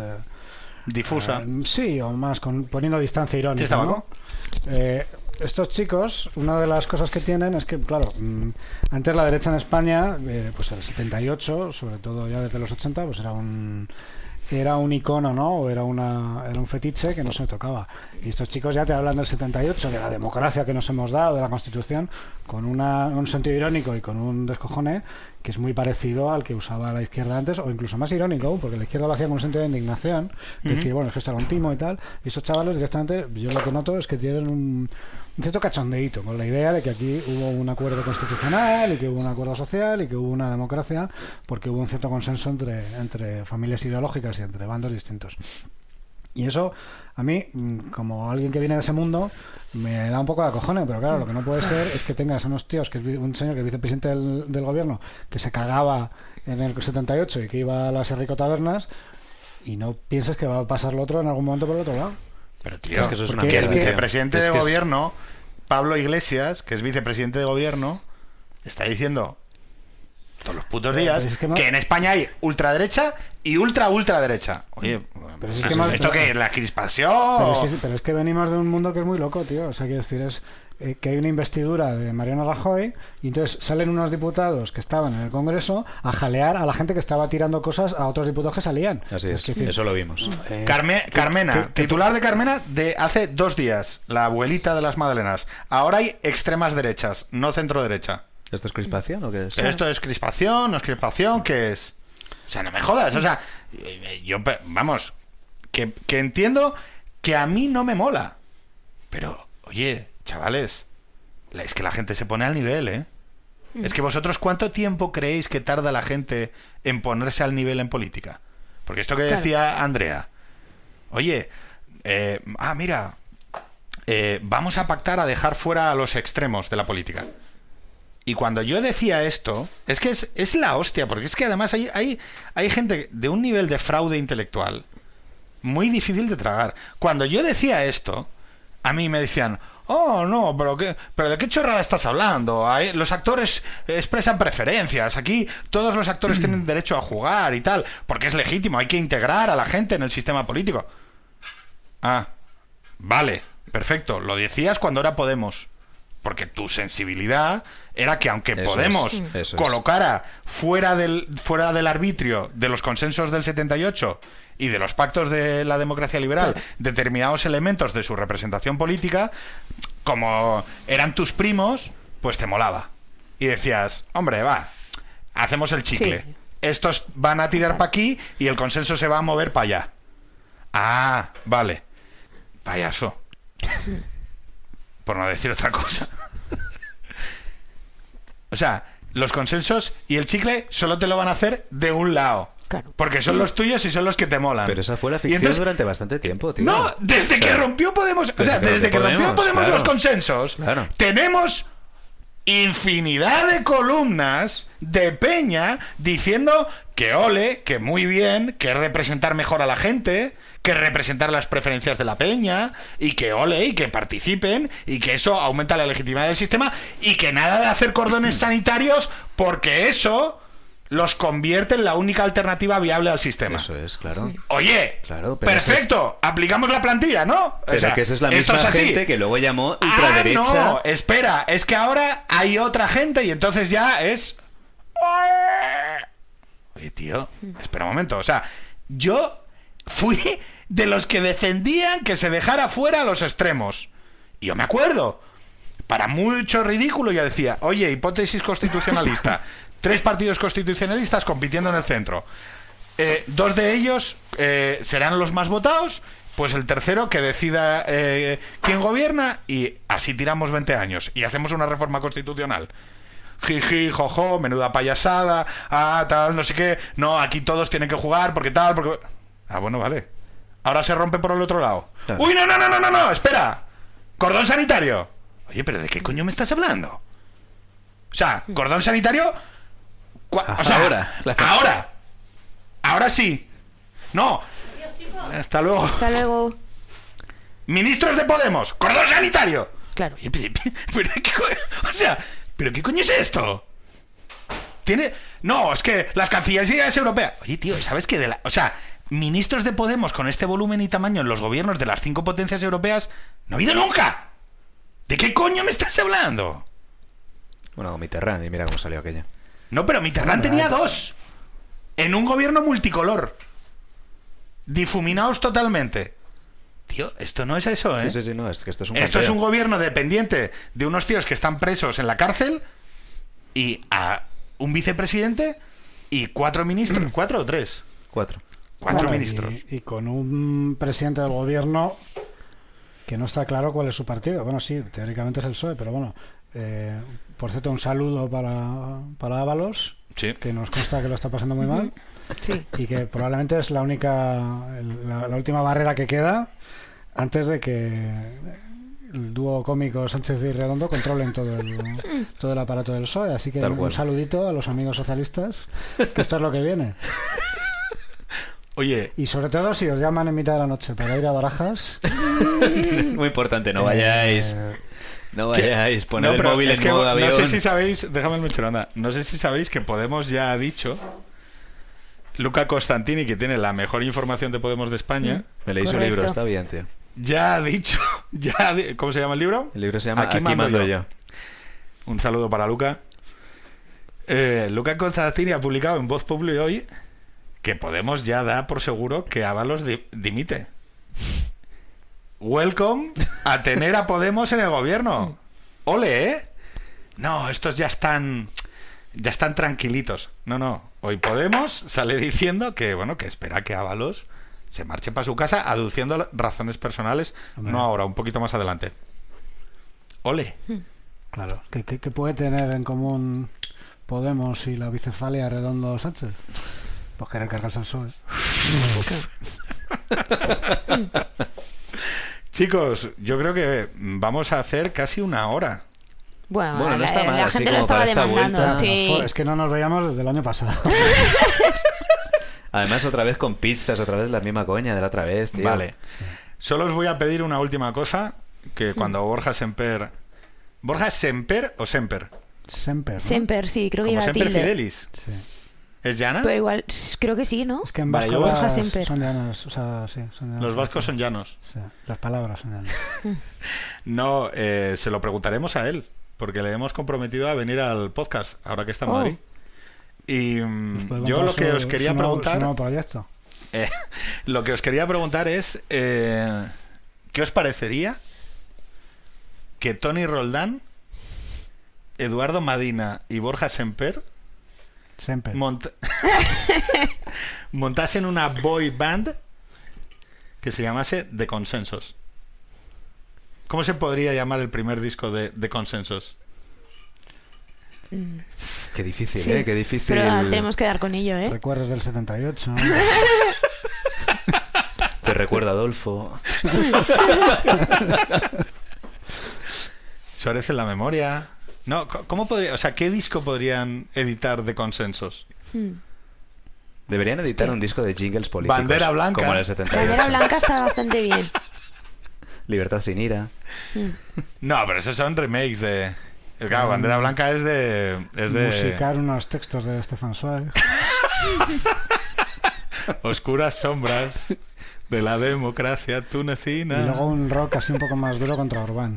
Difusa. sí, o más poniendo distancia irónica. ¿Sí, tabaco? ¿No? Estos chicos, una de las cosas que tienen es que, claro, antes la derecha en España, pues el 78, sobre todo ya desde los 80, pues era un icono, ¿no? O era un fetiche que no se tocaba. Y estos chicos ya te hablan del 78, de la democracia que nos hemos dado, de la Constitución, con un sentido irónico y con un descojone que es muy parecido al que usaba la izquierda antes, o incluso más irónico, porque la izquierda lo hacía con un sentido de indignación, decir, bueno, es que esto era un timo y tal, y esos chavales directamente, yo lo que noto es que tienen un cierto cachondeíto con la idea de que aquí hubo un acuerdo constitucional y que hubo un acuerdo social y que hubo una democracia, porque hubo un cierto consenso entre familias ideológicas y entre bandos distintos. Y eso, a mí, como alguien que viene de ese mundo, me da un poco de acojones, pero claro, lo que no puede ser es que tengas unos tíos, que es un señor que es vicepresidente del gobierno, que se cagaba en el 78 y que iba a las Rico Tabernas, y no pienses que va a pasar lo otro en algún momento por el otro lado. Pero tío, es que eso es una que el mierda, vicepresidente tío. de Es que es- gobierno, Pablo Iglesias, que es vicepresidente de gobierno, está diciendo todos los putos días pero es que no- que en España hay ultraderecha y ultraderecha. Oye, Pero si es que más- ¿esto qué es? ¿La crispación? Pero es que venimos de un mundo que es muy loco, tío. O sea, quiero decir, es que hay una investidura de Mariano Rajoy y entonces salen unos diputados que estaban en el Congreso a jalear a la gente que estaba tirando cosas a otros diputados que salían. Así es, que decir, eso lo vimos. Carmena, titular de Carmena de hace 2 días, la abuelita de las Madalenas. Ahora hay extremas derechas, no centro derecha. ¿Esto es crispación o qué es? Pero esto es crispación, no es crispación, ¿qué es? O sea, no me jodas, o sea, yo, vamos, que entiendo que a mí no me mola. Pero, oye, chavales, es que la gente se pone al nivel, ¿eh? Es que vosotros, ¿cuánto tiempo creéis que tarda la gente en ponerse al nivel en política? Porque esto que decía Andrea, oye, mira, vamos a pactar a dejar fuera a los extremos de la política. Y cuando yo decía esto, es que es la hostia, porque es que además hay gente de un nivel de fraude intelectual muy difícil de tragar. Cuando yo decía esto, a mí me decían, oh, no, pero ¿de qué chorrada estás hablando? Los actores expresan preferencias, aquí todos los actores tienen derecho a jugar y tal, porque es legítimo, hay que integrar a la gente en el sistema político. Ah, vale, perfecto, lo decías cuando era Podemos. Porque tu sensibilidad era que aunque Eso Podemos es. colocara fuera del arbitrio de los consensos del 78 y de los pactos de la democracia liberal determinados elementos de su representación política, como eran tus primos, pues te molaba. Y decías, hombre, va, hacemos el chicle. Sí. Estos van a tirar para aquí y el consenso se va a mover para allá. Ah, vale. Payaso. Por no decir otra cosa. O sea, los consensos y el chicle solo te lo van a hacer de un lado. Claro. Porque son los tuyos y son los que te molan. Pero esa fue la Y ficción entonces- durante bastante tiempo, tío. No, desde que rompió Podemos... O sea, desde que rompió Podemos claro. los consensos, Claro. tenemos infinidad de columnas de peña diciendo que ole, que muy bien, que representar mejor a la gente, que representar las preferencias de la peña, y que ole, y que participen, y que eso aumenta la legitimidad del sistema, y que nada de hacer cordones sanitarios, porque eso los convierte en la única alternativa viable al sistema. Eso es, claro. Oye, Claro, pero perfecto, aplicamos la plantilla, ¿no? Pero O sea, que esa es la esto misma es así. gente que luego llamó ultraderecha. No, espera, es que ahora hay otra gente y entonces ya es... Oye, tío, espera un momento, o sea, yo fui de los que defendían que se dejara fuera a los extremos. Y yo me acuerdo, para mucho ridículo yo decía, oye, hipótesis constitucionalista, 3 partidos constitucionalistas compitiendo en el centro. 2 de ellos serán los más votados, pues el tercero que decida quién gobierna y así tiramos 20 años y hacemos una reforma constitucional. Jiji, jojo, menuda payasada, tal, no sé qué. No, aquí todos tienen que jugar porque tal, porque... Ah, bueno, vale. Ahora se rompe por el otro lado. Claro. ¡Uy, no! Espera. Cordón sanitario. Oye, pero ¿de qué coño me estás hablando? O sea, cordón sanitario... O sea, Ahora. Ahora sí. No. Hasta luego. Hasta luego. Ministros de Podemos. Cordón sanitario. Claro. Oye, pero o sea, ¿pero qué coño es esto? Tiene... No, es que las cancillerías europeas... Oye, tío, ¿sabes qué? O sea, ministros de Podemos con este volumen y tamaño en los gobiernos de las 5 potencias europeas no ha habido nunca. ¿De qué coño me estás hablando? Bueno, Mitterrand, y mira cómo salió aquella. No, pero Mitterrand tenía 2. En un gobierno multicolor. Difuminados totalmente. Tío, esto no es eso, ¿eh? Sí, no, es que esto es un Esto es canteo. un gobierno dependiente de unos tíos que están presos en la cárcel y a un vicepresidente y 4 ministros. ¿4 o 3? 4. 4 Bueno, ministros. y con un presidente del gobierno que no está claro cuál es su partido. Bueno, sí, teóricamente es el PSOE, pero bueno. Por cierto, un saludo para Ábalos, Sí. que nos consta que lo está pasando muy mal Sí. y que probablemente es la última barrera que queda antes de que el dúo cómico Sánchez y Redondo controlen todo el aparato del PSOE. Así que Tal un cual. saludito a los amigos socialistas, que esto es lo que viene. Oye, Y sobre todo si os llaman en mitad de la noche para ir a Barajas, Muy importante, no vayáis. No vayáis, poned no, el pero móvil es en que modo no avión. sé si sabéis, déjame el mechoranda, no sé si sabéis que Podemos ya ha dicho, Luca Costantini, que tiene la mejor información de Podemos de España, Me leí su Correcto. libro, está bien, tío. ya ha dicho, ¿cómo se llama el libro? El libro se llama Aquí Aquí mando mando yo. yo. Un saludo para Luca. Luca Costantini ha publicado en Voz Populi hoy que Podemos ya da por seguro que Ábalos dimite. Welcome a tener a Podemos en el gobierno. Ole, ¿eh? No, estos ya están tranquilitos. No. Hoy Podemos sale diciendo que, bueno, que espera que Ábalos se marche para su casa aduciendo razones personales. Hombre. No ahora, un poquito más adelante. Ole. claro, ¿qué puede tener en común Podemos y la bicefalia Redondo Sánchez? Pues querer cargarse al PSOE. Chicos, yo creo que vamos a hacer casi una hora. Bueno, Bueno, no la, está mal, la así gente lo como para estaba esta demandando. vuelta. Sí. Es que no nos veíamos desde el año pasado. Además, otra vez con pizzas, otra vez la misma coña de la otra vez, tío. Vale. Solo os voy a pedir una última cosa, que cuando Borja Semper... ¿Borja es Semper o Semper? Semper, ¿no? Semper, sí, creo que Como iba a Semper tilde. Fidelis. Sí. ¿Es llana? Pero igual, creo que sí, ¿no? Es que en Vale, vasco yo- Borja las Semper. son llanas, o sea, sí, son llanas. Los vascos son llanos. Sí, las palabras son llanas. No, se lo preguntaremos a él, porque le hemos comprometido a venir al podcast, ahora que está en Oh. Madrid. Y Nos puede yo contar lo que su- os quería su nuevo- preguntar... su nuevo proyecto. Lo que os quería preguntar es ¿qué os parecería que Tony Roldán, Eduardo Madina y Borja Semper Semper. montasen una boy band que se llamase The Consensos? ¿Cómo se podría llamar el primer disco de The Consensos? Qué difícil, Sí. Qué difícil. Pero tenemos que dar con ello, ¿eh? Recuerdos del 78. Te recuerda Adolfo. Suárez en la memoria. No, ¿cómo podría, o sea, qué disco podrían editar de Consensos? Deberían editar un disco de jingles políticos. Bandera blanca. Como en el 78. Bandera blanca está bastante bien. Libertad sin ira. No, pero esos son remakes de... Claro, Bandera Blanca es de... Musicar unos textos de Stefan Zweig. Oscuras sombras de la democracia tunecina. Y luego un rock así un poco más duro contra Orbán.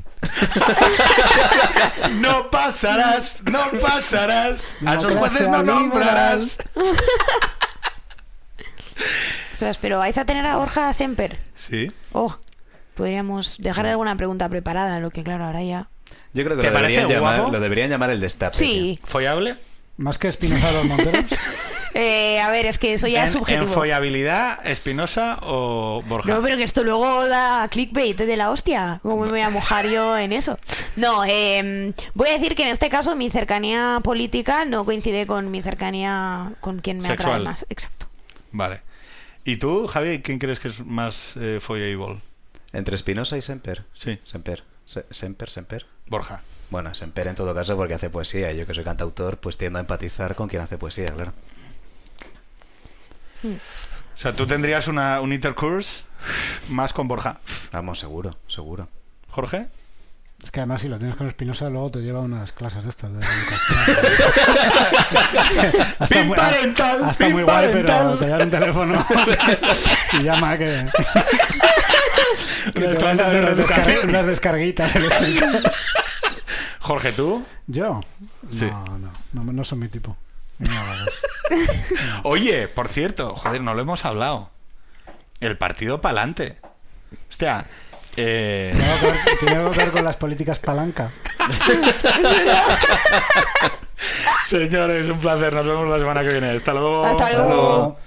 No pasarás, no pasarás. A esos jueces no Democracia nombrarás. Ostras, pero vais a tener a Borja Semper. Sí. Oh, podríamos dejarle alguna pregunta preparada, lo que claro, ahora ya... Yo creo que ¿Te lo deberían, parece llamar, guapo? lo deberían llamar el destape. Sí. ¿Follable? Más que Espinoza de los Monteros. A ver, es que eso ya es ¿En subjetivo. follabilidad, Espinosa o Borja? No, pero que esto luego da clickbait de la hostia. ¿Cómo me voy a mojar yo en eso? No, voy a decir que en este caso mi cercanía política no coincide con mi cercanía con quien me Sexual. atrae más. Exacto. Vale. ¿Y tú, Javi, quién crees que es más follable? Entre Spinoza y Semper. Sí. Semper. Semper. Borja. Bueno, Semper en todo caso porque hace poesía. Yo que soy cantautor, pues tiendo a empatizar con quien hace poesía, claro. O sea, tú tendrías un intercourse más con Borja. Vamos, seguro. ¿Jorge? Es que además si lo tienes con Espinosa luego te lleva unas clases de estas de educación. Pin parental, hasta pin muy guay, parental. pero te lleva un teléfono y llama que Unas te clases van a de hacer reeducación. unas descarguitas eléctricas. Jorge, ¿tú? ¿Yo? Sí. No son mi tipo. Ni nada. Oye, por cierto, joder, no lo hemos hablado. El partido pa'lante. Hostia, Tiene algo que ver con las políticas palanca. Señores, un placer. Nos vemos la semana que viene. Hasta luego. Hasta luego.